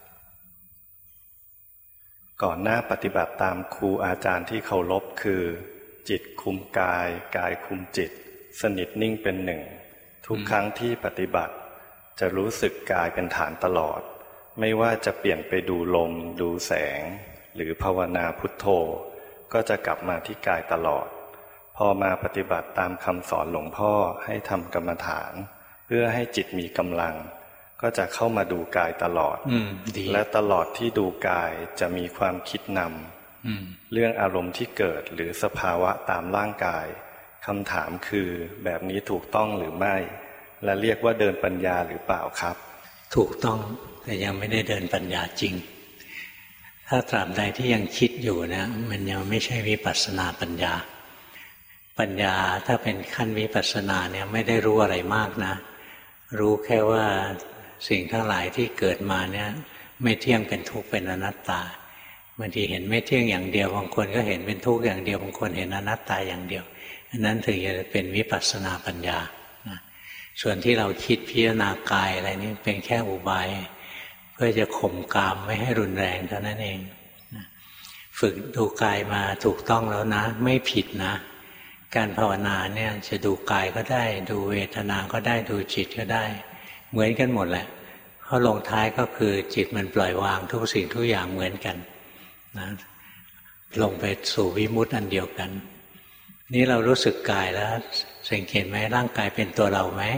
ก่อนหน้าปฏิบัติตามครูอาจารย์ที่เคารพคือจิตคุมกายกายคุมจิตสนิทนิ่งเป็นหนึ่งทุกครั้งที่ปฏิบัติจะรู้สึกกายเป็นฐานตลอดไม่ว่าจะเปลี่ยนไปดูลมดูแสงหรือภาวนาพุทโธก็จะกลับมาที่กายตลอดพอมาปฏิบัติตามคำสอนหลวงพ่อให้ทำกรรมฐานเพื่อให้จิตมีกำลังก็จะเข้ามาดูกายตลอดและตลอดที่ดูกายจะมีความคิดนำเรื่องอารมณ์ที่เกิดหรือสภาวะตามร่างกายคำถามคือแบบนี้ถูกต้องหรือไม่และเรียกว่าเดินปัญญาหรือเปล่าครับถูกต้องแต่ยังไม่ได้เดินปัญญาจริงถ้าตราบใดที่ยังคิดอยู่นะมันยังไม่ใช่วิปัสสนาปัญญาปัญญาถ้าเป็นขั้นวิปัสสนาเนี่ยไม่ได้รู้อะไรมากนะรู้แค่ว่าสิ่งทั้งหลายที่เกิดมาเนี่ยไม่เที่ยงเป็นทุกข์เป็นอนัตตาบางทีเห็นไม่เที่ยงอย่างเดียวบางคนก็เห็นเป็นทุกข์อย่างเดียวบางคนเห็นอนัตตาอย่างเดียวอันนั้นถึงจะเป็นวิปัสสนาปัญญานะส่วนที่เราคิดพิจารณากายอะไรนี่เป็นแค่อุบายเพื่อจะข่มกามไม่ให้รุนแรงเท่านั้นเองฝึกดูกายมาถูกต้องแล้วนะไม่ผิดนะการภาวนาเนี่ยจะดูกายก็ได้ดูเวทนาก็ได้ดูจิตก็ได้เหมือนกันหมดแหละข้อลงท้ายก็คือจิตมันปล่อยวางทุกสิ่งทุกอย่างเหมือนกันนะลงไปสู่วิมุตติอันเดียวกันนี่เรารู้สึกกายแล้วสังเกตไหมร่างกายเป็นตัวเราไหม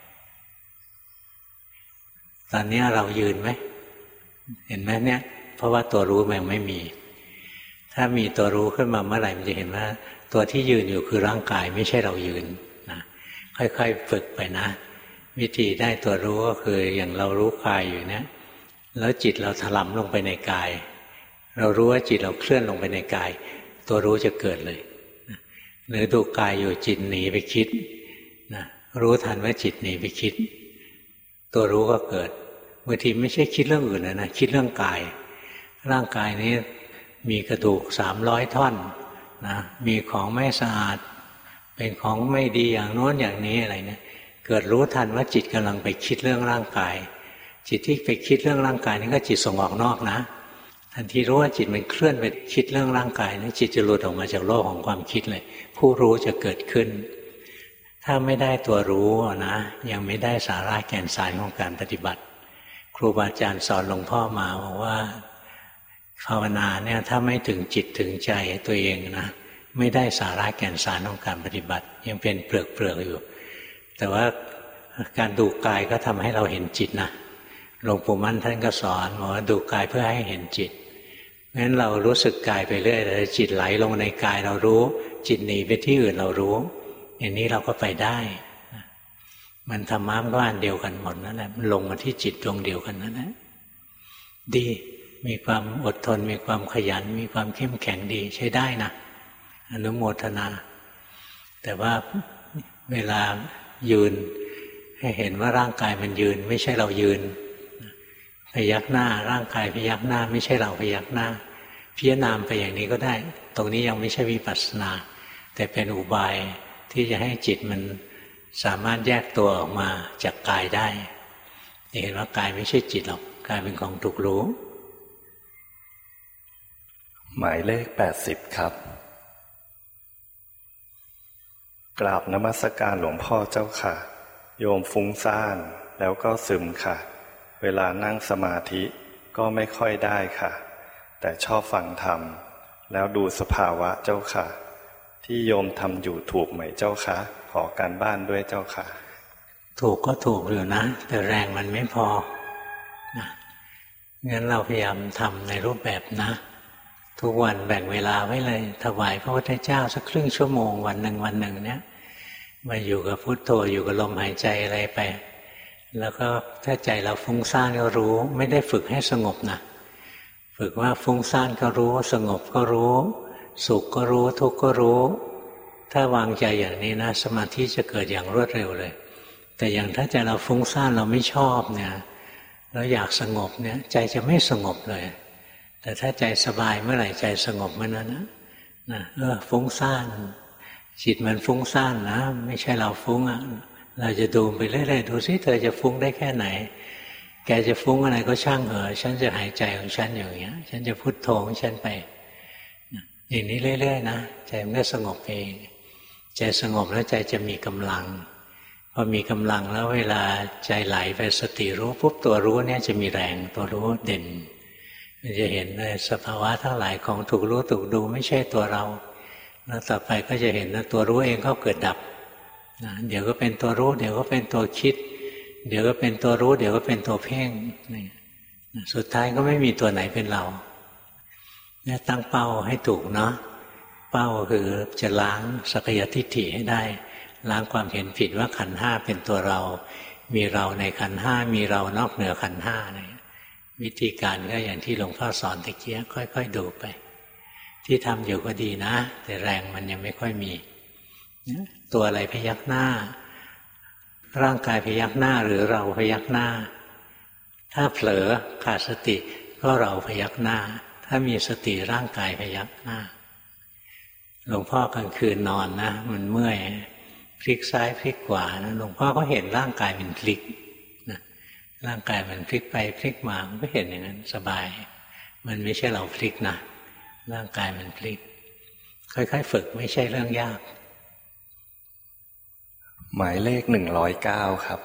ตอนนี้เรายืนไหมเห็นไหมเนี่ยเพราะว่าตัวรู้มันไม่มีถ้ามีตัวรู้ขึ้นมาเมื่อไหร่มันจะเห็นว่าตัวที่ยืนอยู่คือร่างกายไม่ใช่เรายืนนะค่อยๆฝึกไปนะวิธีได้ตัวรู้ก็คืออย่างเรารู้กายอยู่เนี่ยแล้วจิตเราถลำลงไปในกายเรารู้ว่าจิตเราเคลื่อนลงไปในกายตัวรู้จะเกิดเลยหรือดูกายอยู่จิตหนีไปคิดนะรู้ทันว่าจิตหนีไปคิดตัวรู้ก็เกิดบางทีไม่ใช่คิดเรื่องอื่นนะคิดเรื่องกายร่างกายนี้มีกระดูก300 ท่อนนะมีของไม่สะอาดเป็นของไม่ดีอย่างโน้นอย่างนี้อะไรเนี่ยเกิดรู้ทันว่าจิตกำลังไปคิดเรื่องร่างกายจิตที่ไปคิดเรื่องร่างกายนี่ก็จิตส่งออกนอกนะทันทีรู้ว่าจิตมันเคลื่อนไปคิดเรื่องร่างกายนะจิตจะหลุดออกมาจากโลกของความคิดเลยผู้รู้จะเกิดขึ้นถ้าไม่ได้ตัวรู้นะยังไม่ได้สาระแก่นสารของการปฏิบัติครูบาอาจารย์สอนหลวงพ่อมาบอกว่าภาวนาเนี่ยถ้าไม่ถึงจิตถึงใจตัวเองนะไม่ได้สาระแก่นสารของการปฏิบัติยังเป็นเปลือกอยู่แต่ว่าการดูกายก็ทำให้เราเห็นจิตนะหลวงปู่มั่นท่านก็สอนบอกว่าดูกายเพื่อให้เห็นจิตงั้นเรารู้สึกกายไปเรื่อยเลยจิตไหลลงในกายเรารู้จิตหนีไปที่อื่นเรารู้อย่างนี้เราก็ไปได้มันธรรมะก็อันเดียวกันหมดนั่นแหละมันลงมาที่จิตดวงเดียวกันนั่นแหละดีมีความอดทนมีความขยันมีความเข้มแข็งดีใช้ได้นะอนุโมทนาแต่ว่าเวลายืนให้เห็นว่าร่างกายมันยืนไม่ใช่เรายืนพยักหน้าร่างกายพยักหน้าไม่ใช่เราพยักหน้าพิจารณาไปอย่างนี้ก็ได้ตรงนี้ยังไม่ใช่วิปัสสนาแต่เป็นอุบายที่จะให้จิตมันสามารถแยกตัวออกมาจากกายได้เห็นว่ากายไม่ใช่จิตหรอกกายเป็นของถูกรู้หมายเลข80ครับกราบนมัสการหลวงพ่อเจ้าค่ะโยมฟุ้งซ่านแล้วก็ซึมค่ะเวลานั่งสมาธิก็ไม่ค่อยได้ค่ะแต่ชอบฟังธรรมแล้วดูสภาวะเจ้าค่ะที่โยมทำอยู่ถูกไหมเจ้าค่ะขอการบ้านด้วยเจ้าค่ะถูกก็ถูกอยู่นะแต่แรงมันไม่พอนะงั้นเราพยายามทำในรูปแบบนะทุกวันแบ่งเวลาไว้เลยถวายพระพุทธเจ้าสักครึ่งชั่วโมงวันหนึ่งเนี่ยมาอยู่กับพุทโธอยู่กับลมหายใจอะไรไปแล้วก็ถ้าใจเราฟุ้งซ่านก็รู้ไม่ได้ฝึกให้สงบนะฝึกว่าฟุ้งซ่านก็รู้สงบก็รู้สุขก็รู้ทุกข์ก็รู้ถ้าวางใจอย่างนี้นะสมาธิจะเกิดอย่างรวดเร็วเลยแต่อย่างถ้าใจเราฟุ้งซ่านเราไม่ชอบเนี่ยเราอยากสงบเนี่ยใจจะไม่สงบเลยแต่ถ้าใจสบายเมื่อไหร่ใจสงบเมื่อนั้นนะฟุ้งซ่านจิตมันฟุ้งซ่านนะไม่ใช่เราฟุ้งอ่ะเราจะดูไปเรื่อยๆดูสิเธอจะฟุ้งได้แค่ไหนแกจะฟุ้งอะไรก็ช่างเหอะฉันจะหายใจของฉันอย่างเงี้ยฉันจะพุทโธของฉันไปอย่างนี้เรื่อยๆนะใจมันก็สงบเองใจสงบแล้วใจจะมีกำลังพอมีกำลังแล้วเวลาใจไหลไปสติรู้ปุ๊บตัวรู้เนี่ยจะมีแรงตัวรู้เด่นมันจะเห็นในสภาวะทั้งหลายของถูกรู้ถูกดูไม่ใช่ตัวเราแล้วต่อไปก็จะเห็นว่าตัวรู้เองก็เกิดดับนะเดี๋ยวก็เป็นตัวรู้เดี๋ยวก็เป็นตัวคิดเดี๋ยวก็เป็นตัวรู้เดี๋ยวก็เป็นตัวเพ่งนี่สุดท้ายก็ไม่มีตัวไหนเป็นเราเนี่ยตั้งเป้าให้ถูกเนาะเป้าคือจะล้างสักยทิฏฐิให้ได้ล้างความเห็นผิดว่าขันธ์ห้าเป็นตัวเรามีเราในขันธ์ห้ามีเรานอกเหนือขันธ์ห้าเนี่ยวิธีการก็อย่างที่หลวงพ่อสอนตะเกียบค่อยๆดูไปที่ทำอยู่ก็ดีนะแต่แรงมันยังไม่ค่อยมีตัวอะไรพยักหน้าร่างกายพยักหน้าหรือเราพยักหน้าถ้าเผลอขาดสติก็เราพยักหน้าถ้ามีสติร่างกายพยักหน้าหลวงพ่อกลางคืนนอนนะมันเมื่อยพลิกซ้ายพลิกขวานะหลวงพ่อก็เห็นร่างกายมันพลิกนะร่างกายมันพลิกไปพลิกมามันก็เห็นอย่างนั้นสบายมันไม่ใช่เราพลิกนะร่างกายมันพลิกค่อยๆฝึกไม่ใช่เรื่องยากหมายเลข109ครับ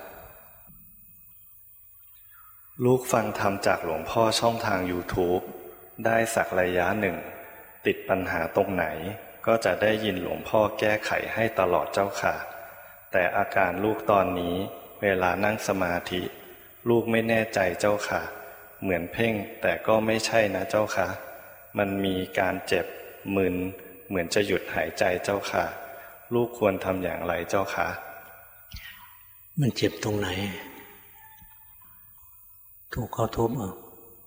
ลูกฟังธรรมจากหลวงพ่อช่องทาง YouTube ได้สักระยะหนึ่งติดปัญหาตรงไหนก็จะได้ยินหลวงพ่อแก้ไขให้ตลอดเจ้าค่ะแต่อาการลูกตอนนี้เวลานั่งสมาธิลูกไม่แน่ใจเจ้าค่ะเหมือนเพ่งแต่ก็ไม่ใช่นะเจ้าค่ะมันมีการเจ็บมึนเหมือนจะหยุดหายใจเจ้าค่ะลูกควรทำอย่างไรเจ้าค่ะมันเจ็บตรงไหนถูกเขาทุบเอา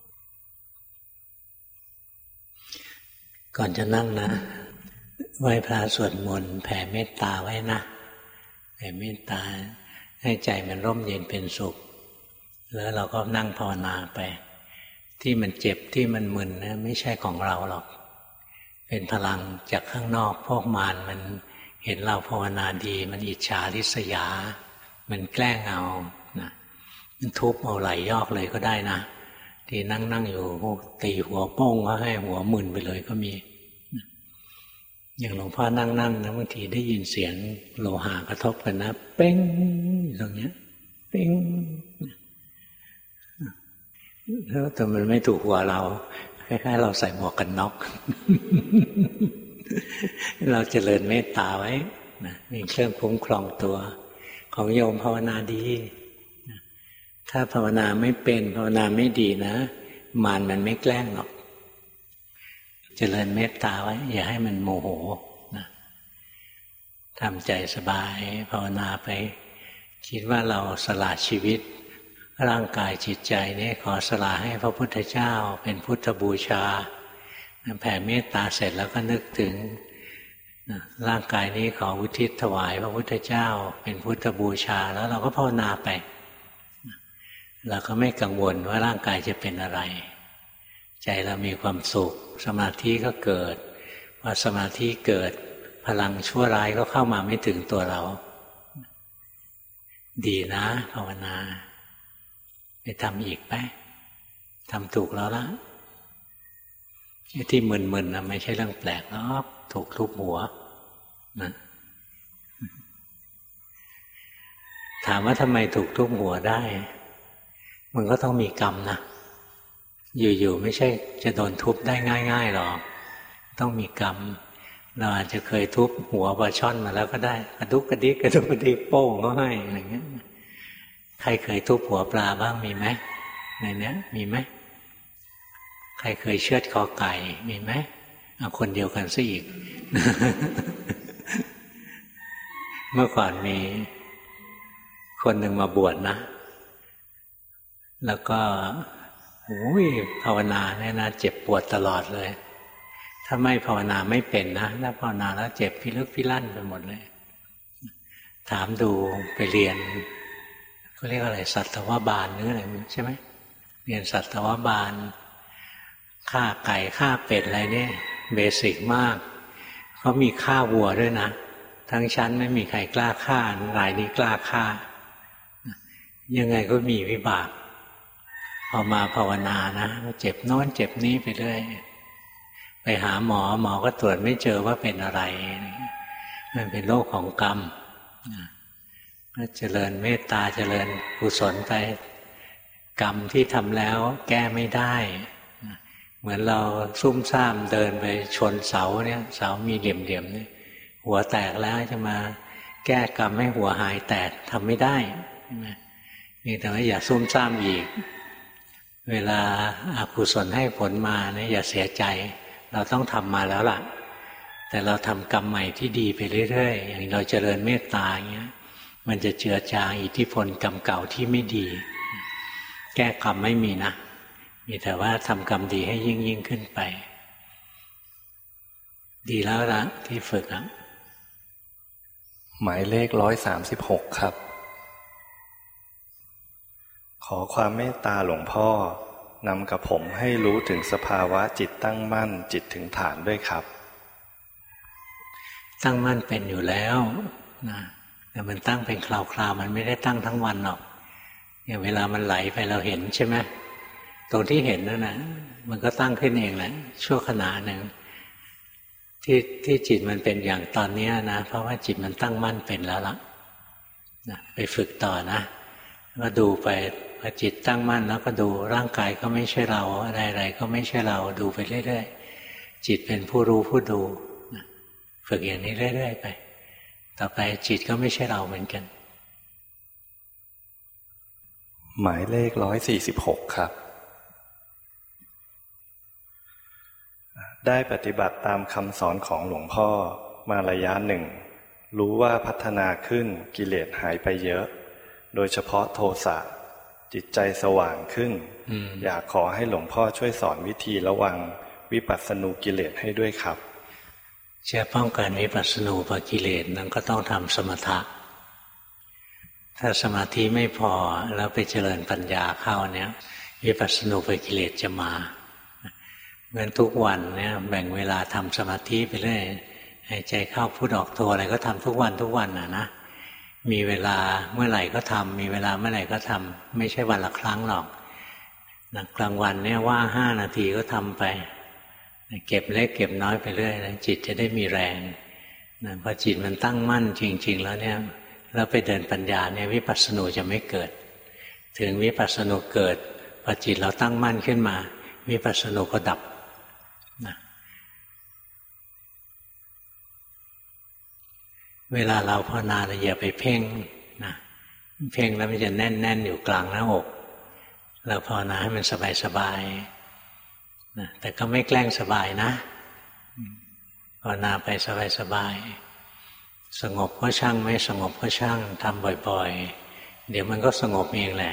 ก่อนจะนั่งนะไหว้พระสวดมนต์แผ่เมตตาไว้นะแผ่เมตตาให้ใจมันร่มเย็นเป็นสุขแล้วเราก็นั่งภาวนาไปที่มันเจ็บที่มันมึนนะไม่ใช่ของเราหรอกเป็นพลังจากข้างนอกพวกมารมันเห็นเราภาวนาดีมันอิจฉาริษยามันแกล้งเอานะมันทุบเอาไหลยอกเลยก็ได้นะที่นั่งอยู่ตีหัวโป้งก็ให้หัวมึนไปเลยก็มีอย่างหลวงพ่อนั่งนะบางทีได้ยินเสียงโลหะกระทบกันนะเป้งตรงเนี้ยเป้งแล้วแต่มันไม่ถูกหัวเราคล้ายๆเราใส่หมวกกันน็อกเราเจริญเมตตาไว้นะมีเครื่องคุ้มครองตัวของโยมภาวนาดีถ้าภาวนาไม่เป็นภาวนาไม่ดีนะมารมันไม่แกล้งหรอกเจริญเมตตาไว้อย่าให้มันโมโหนะทำใจสบายภาวนาไปคิดว่าเราสละชีวิตร่างกายจิตใจนี้ขอสละให้พระพุทธเจ้าเป็นพุทธบูชาแผ่เมตตาเสร็จแล้วก็นึกถึงร่างกายนี้ขออุทิศถวายพระพุทธเจ้าเป็นพุทธบูชาแล้วเราก็ภาวนาไปเราก็ไม่กังวลว่าร่างกายจะเป็นอะไรใจเรามีความสุขสมาธิก็เกิดพอสมาธิเกิดพลังชั่วร้ายก็เข้ามาไม่ถึงตัวเราดีนะภาวนาไปทำอีกไหมทำถูกแล้วละที่มึนๆนะไม่ใช่เรื่องแปลกหรอกถูกทุบหัวนะถามว่าทำไมถูกทุบหัวได้มันก็ต้องมีกรรมนะอยู่ๆไม่ใช่จะโดนทุบได้ง่ายๆหรอกต้องมีกรรมเราอาจจะเคยทุบหัวปลาช่อนมาแล้วก็ได้กระดุกกระดิกกระดุกกระดิกโป้งก็ให้อะไรเงี้ยใครเคยทุบหัวปลาบ้างมีไหมในเนี้ยมีไหมใครเคยเชือดคอไก่มีไหมเอาคนเดียวกันซะอีก เมื่อก่อนมีคนหนึ่งมาบวชนะแล้วก็ภาวนาเนี่ยนะเจ็บปวดตลอดเลยถ้าไม่ภาวนาไม่เป็นนะถ้าภาวนาแล้วเจ็บพิลึกพิลั่นไปหมดเลยถามดูไปเรียนเขาเรียกอะไรสัตวบาลหรืออะไรใช่ไหมเรียนสัตวบาลฆ่าไก่ฆ่าเป็ดอะไรเนี่ยเบสิกมากเขามีฆ่าวัวด้วยนะทั้งชั้นไม่มีใครกล้าฆ่ารายนี้กล้าฆ่ายังไงก็มีวิบากพอมาภาวนานะเจ็บโน้นเจ็บนี้ไปเรื่อยไปหาหมอก็ตรวจไม่เจอว่าเป็นอะไรมันเป็นโรคของกรรมก็เจริญเมตตาเจริญกุศลไปกรรมที่ทำแล้วแก้ไม่ได้เหมือนเราซุ่มซ่ามเดินไปชนเสาเนี่ยเสามีเหลี่ยมๆเนี่ยหัวแตกแล้วจะมาแก้กรรมให้หัวหายแตกทำไม่ได้นี่แต่ว่าอย่าซุ่มซ่ามอีกเวลาอกุศลให้ผลมาเนี่ยอย่าเสียใจเราต้องทำมาแล้วล่ะแต่เราทำกรรมใหม่ที่ดีไปเรื่อยๆอย่างเราเจริญเมตตาอย่างเงี้ยมันจะเจือจางอิทธิพลกรรมเก่าที่ไม่ดีแก้กรรมไม่มีนะมีแต่ว่าทำกรรมดีให้ยิ่งขึ้นไปดีแล้วละที่ฝึกอ่ะหมายเลข136ครับขอความเมตตาหลวงพ่อนำกับผมให้รู้ถึงสภาวะจิตตั้งมั่นจิตถึงฐานด้วยครับตั้งมั่นเป็นอยู่แล้วนะแต่มันตั้งเป็นคราวๆมันไม่ได้ตั้งทั้งวันหรอกอย่างเวลามันไหลไปเราเห็นใช่ไหมตรงที่เห็นนั่นนะมันก็ตั้งขึ้นเองแหละชั่วขณะหนึ่งที่จิตมันเป็นอย่างตอนนี้นะเพราะว่าจิตมันตั้งมั่นเป็นแล้วล่ะไปฝึกต่อนะก็ดูไปพอจิตตั้งมั่นแล้วก็ดูร่างกายก็ไม่ใช่เราอะไรๆก็ไม่ใช่เราดูไปเรื่อยๆจิตเป็นผู้รู้ผู้ดูฝึกอย่างนี้เรื่อยๆไปต่อไปจิตก็ไม่ใช่เราเหมือนกันหมายเลข146ครับได้ปฏิบัติตามคำสอนของหลวงพ่อมาระยะหนึ่งรู้ว่าพัฒนาขึ้นกิเลสหายไปเยอะโดยเฉพาะโทสะจิตใจสว่างขึ้นอยากขอให้หลวงพ่อช่วยสอนวิธีระวังวิปัสสนูกิเลสให้ด้วยครับจะป้องกันวิปัสสนูปกิเลสนั้นก็ต้องทำสมถะถ้าสมาธิไม่พอแล้วไปเจริญปัญญาเข้าเนี่ยวิปัสสนูปกิเลสจะมาเมื่อทุกวันเนี่ยแบ่งเวลาทำสมาธิไปเรื่อยหายใจเข้าพุทออกโทอะไรก็ทำทุกวันนะมีเวลาเมื่อไหร่ก็ทำมีเวลาเมื่อไหร่ก็ทำไม่ใช่วันละครั้งหรอกกลางวันเนี่ยว่าง5 นาทีก็ทำไปเก็บเล็กเก็บน้อยไปเรื่อยนะจิตจะได้มีแรงพอจิตมันตั้งมั่นจริงๆแล้วเนี่ยเราไปเดินปัญญาเนี่ยวิปัสสนูจะไม่เกิดถึงวิปัสสนูเกิดพอจิตเราตั้งมั่นขึ้นมาวิปัสสนูก็ดับนะเวลาเราภาวนาเราอย่าไปเพ่งนะเพ่งแล้วมันจะแน่นๆอยู่กลางหน้าอกเราภาวนาให้มันสบายๆนะแต่ก็ไม่แกล้งสบายนะภาวนาไปสบายๆสงบก็ช่างไม่สงบก็ช่างทำบ่อยๆเดี๋ยวมันก็สงบเองแหละ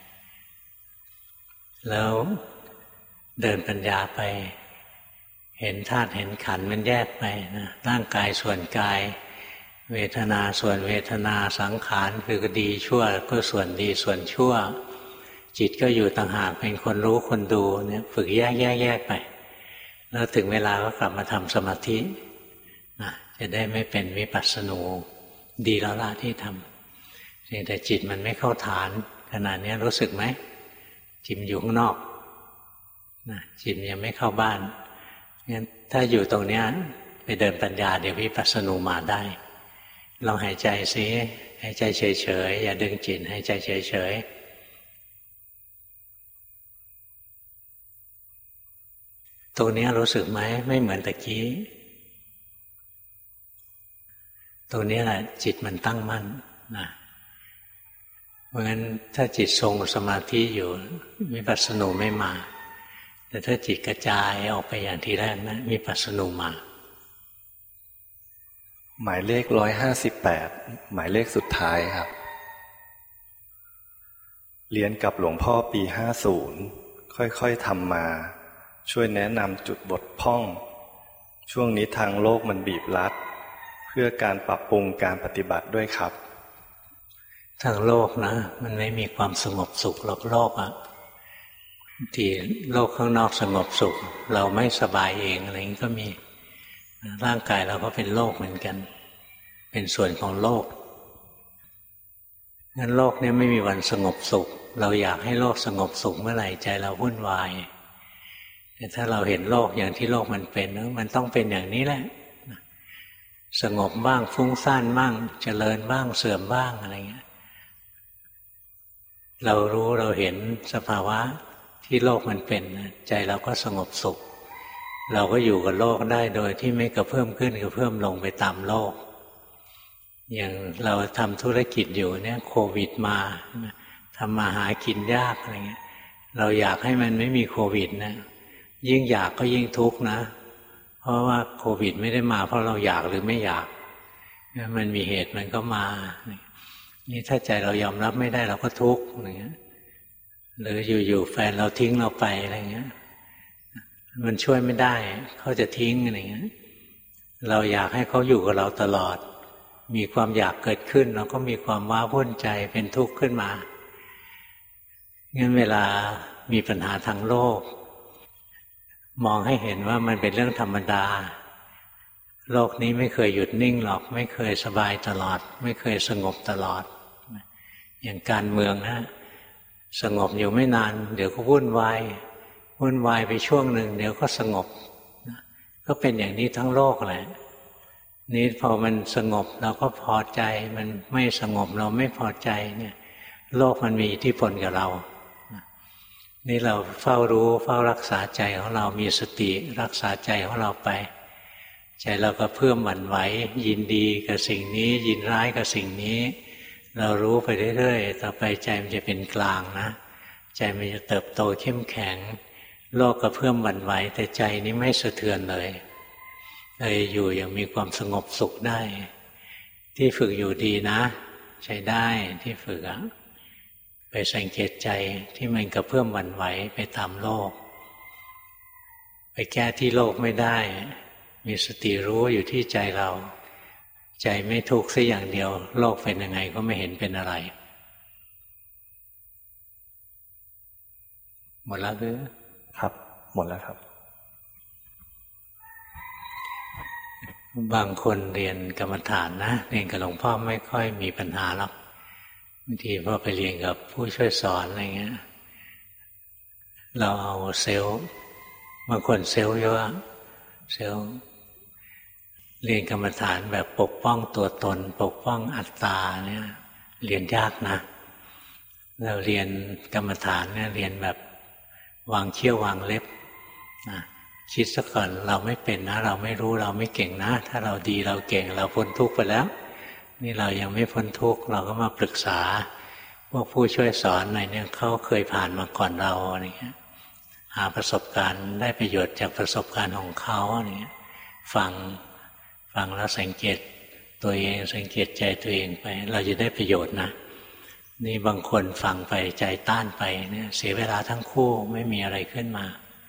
แล้วเดินปัญญาไปเห็นธาตุเห็นขันธ์มันแยกไปนะร่างกายส่วนกายเวทนาส่วนเวทนาสังขารคือดีชั่วก็ส่วนดีส่วนชั่วจิตก็อยู่ต่างหากเป็นคนรู้คนดูเนี่ยฝึกแยกไปแล้วถึงเวลาก็กลับมาทำสมาธิจะได้ไม่เป็นวิปัสสนูดีแล้วล่ะที่ทำแต่จิตมันไม่เข้าฐานขนาดนี้รู้สึกไหมจิตอยู่ข้างนอกจิตยังไม่เข้าบ้านงั้นถ้าอยู่ตรงนี้ไปเดินปัญญาเดี๋ยววิปัสสนูมาได้ลองหายใจสิหายใจเฉยๆอย่าดึงจิตหายใจเฉยๆตรงนี้รู้สึกไหมไม่เหมือนตะกี้ตรงนี้แหละจิตมันตั้งมั่นนะเพราะงั้นถ้าจิตทรงสมาธิอยู่วิปัสสนูไม่มาแต่ถ้าจิตกระจายออกไปอย่างที่แรกนะวิปัสสนูมาหมายเลข158หมายเลขสุดท้ายครับเรียนกับหลวงพ่อปี50ค่อยๆทำมาช่วยแนะนำจุดบกพร่องช่วงนี้ทางโลกมันบีบรัดเพื่อการปรับปรุงการปฏิบัติด้วยครับทางโลกนะมันไม่มีความสงบสุขหรอกโลกอ่ะที่โลกข้างนอกสงบสุขเราไม่สบายเองอะไรนี้ก็มีร่างกายเราก็เป็นโลกเหมือนกันเป็นส่วนของโลกงั้นโลกนี้ไม่มีวันสงบสุขเราอยากให้โลกสงบสุขเมื่อไหร่ใจเราวุ่นวายแต่ถ้าเราเห็นโลกอย่างที่โลกมันเป็นมันต้องเป็นอย่างนี้แหละสงบบ้างฟุ้งซ่านบ้างเจริญบ้างเสื่อมบ้างอะไรเงี้ยเรารู้เราเห็นสภาวะที่โลกมันเป็นใจเราก็สงบสุขเราก็อยู่กับโลกได้โดยที่ไม่กระเพิ่มขึ้นกระเพิ่มลงไปตามโลกอย่างเราทำธุรกิจอยู่เนี่ยโควิดมาทำมาหากินยากอะไรเงี้ยเราอยากให้มันไม่มีโควิดนะยิ่งอยากก็ยิ่งทุกข์นะเพราะว่าโควิดไม่ได้มาเพราะเราอยากหรือไม่อยากมันมีเหตุมันก็มานี่ถ้าใจเรายอมรับไม่ได้เราก็ทุกข์อย่างเงี้ยหรืออยู่ๆแฟนเราทิ้งเราไปอะไรเงี้ยมันช่วยไม่ได้เขาจะทิ้งอะไรเงี้ยเราอยากให้เขาอยู่กับเราตลอดมีความอยากเกิดขึ้นเราก็มีความว้าวุ่นใจเป็นทุกข์ขึ้นมางั้นเวลามีปัญหาทางโลกมองให้เห็นว่ามันเป็นเรื่องธรรมดาโลกนี้ไม่เคยหยุดนิ่งหรอกไม่เคยสบายตลอดไม่เคยสงบตลอดอย่างการเมืองนะสงบอยู่ไม่นานเดี๋ยวก็วุ่นวายไปช่วงหนึ่งเดี๋ยวก็สงบก็เป็นอย่างนี้ทั้งโลกแหละนี่พอมันสงบเราก็พอใจมันไม่สงบเราไม่พอใจเนี่ยโลกมันมีอิทธิพลกับเรานี่เราเฝ้ารู้เฝ้ารักษาใจของเรามีสติรักษาใจของเราไปใจเราก็เพิ่มหวั่นไหวยินดีกับสิ่งนี้ยินร้ายกับสิ่งนี้เรารู้ไปเรื่อยๆต่อไปใจมันจะเป็นกลางนะใจมันจะเติบโตเข้มแข็งโลกก็เพิ่มหวั่นไหวแต่ใจนี้ไม่สะเทือนเลยอยู่อย่างมีความสงบสุขได้ที่ฝึกอยู่ดีนะใช้ได้ที่ฝึกไปสังเกตใจที่มันกระเพื่อมหวั่นไหวไปตามโลกไปแก้ที่โลกไม่ได้มีสติรู้อยู่ที่ใจเราใจไม่ทุกข์สักอย่างเดียวโลกเป็นยังไงก็ไม่เห็นเป็นอะไรหมดแล้วหรือครับหมดแล้วครับบางคนเรียนกรรมฐานนะเรียนกับหลวงพ่อไม่ค่อยมีปัญหาหรอกบางทีพอไปเรียนกับผู้ช่วยสอนอะไรเงี้ยเราเอาเซลล์บางคนเซลล์เยอะเซลล์เรียนกรรมฐานแบบปกป้องตัวตนปกป้องอัตตาเนี่ยเรียนยากนะเราเรียนกรรมฐานเนี่ยเรียนแบบวางเขี้ยววางเล็บนะคิดซะก่อนเราไม่เป็นนะเราไม่รู้เราไม่เก่งนะถ้าเราดีเราเก่งเราพ้นทุกข์ไปแล้วนี่เรายังไม่พ้นทุกข์เราก็มาปรึกษาพวกผู้ช่วยสอนอะไรเนี่ยเขาเคยผ่านมาก่อนเราอะไรเงี้ยหาประสบการณ์ได้ประโยชน์จากประสบการณ์ของเขาอะไรเงี้ยฟังแล้วสังเกตตัวเองสังเกตใจตัวเองไปเราจะได้ประโยชน์นะนี่บางคนฟังไปใจต้านไปเนี่ยเสียเวลาทั้งคู่ไม่มีอะไรขึ้นมา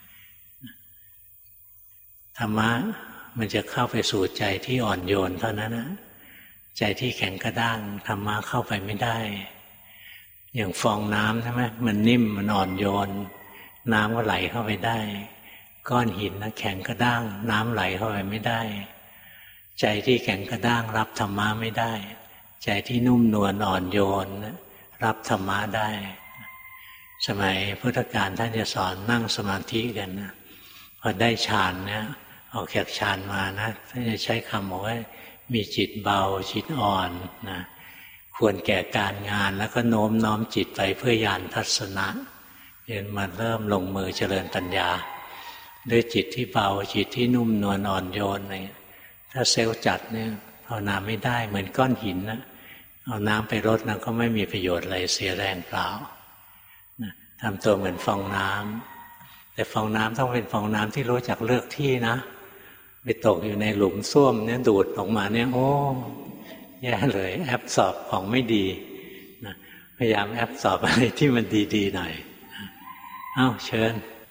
ธรรมะมันจะเข้าไปสู่ใจที่อ่อนโยนเท่านั้นนะใจที่แข็งกระด้างธรรมะเข้าไปไม่ได้อย่างฟองน้ำใช่ไหมมันนิ่มมันอ่อนโยนน้ำก็ไหลเข้าไปได้ก้อนหินนะแข็งกระด้างน้ำไหลเข้าไปไม่ได้ใจที่แข็งกระด้างรับธรรมะไม่ได้ใจที่นุ่มนวลอ่อนโยนรับธรรมะได้สมัยพุทธกาลท่านจะสอนนั่งสมาธิกันนะพอได้ฌานเนี่ยออกจากฌานมานะท่านจะใช้คำบอกว่ามีจิตเบาจิตอ่อนนะควรแก่การงานแล้วก็โน้มน้อมจิตไปเพื่อญาณทัศนะเดินมาเริ่มลงมือเจริญปัญญาด้วยจิตที่เบาจิตที่นุ่มนวลอ่อนโยนอะไรถ้าเซลล์จัดเนี่ยภาวนาไม่ได้เหมือนก้อนหินนะเอาน้ำไปรดนะก็ไม่มีประโยชน์อะไรเสียแรงเปล่าทำตัวเหมือนฟองน้ำแต่ฟองน้ำต้องเป็นฟองน้ำที่รู้จักเลือกที่นะไปตกอยู่ในหลุมส้วมเนี่ยดูดออกมาเนี่ยโอ้แย่เลยแอบสอบของไม่ดีนะพยายามแอบสอบอะไรที่มันดีๆหน่อยเอ้าเชิญ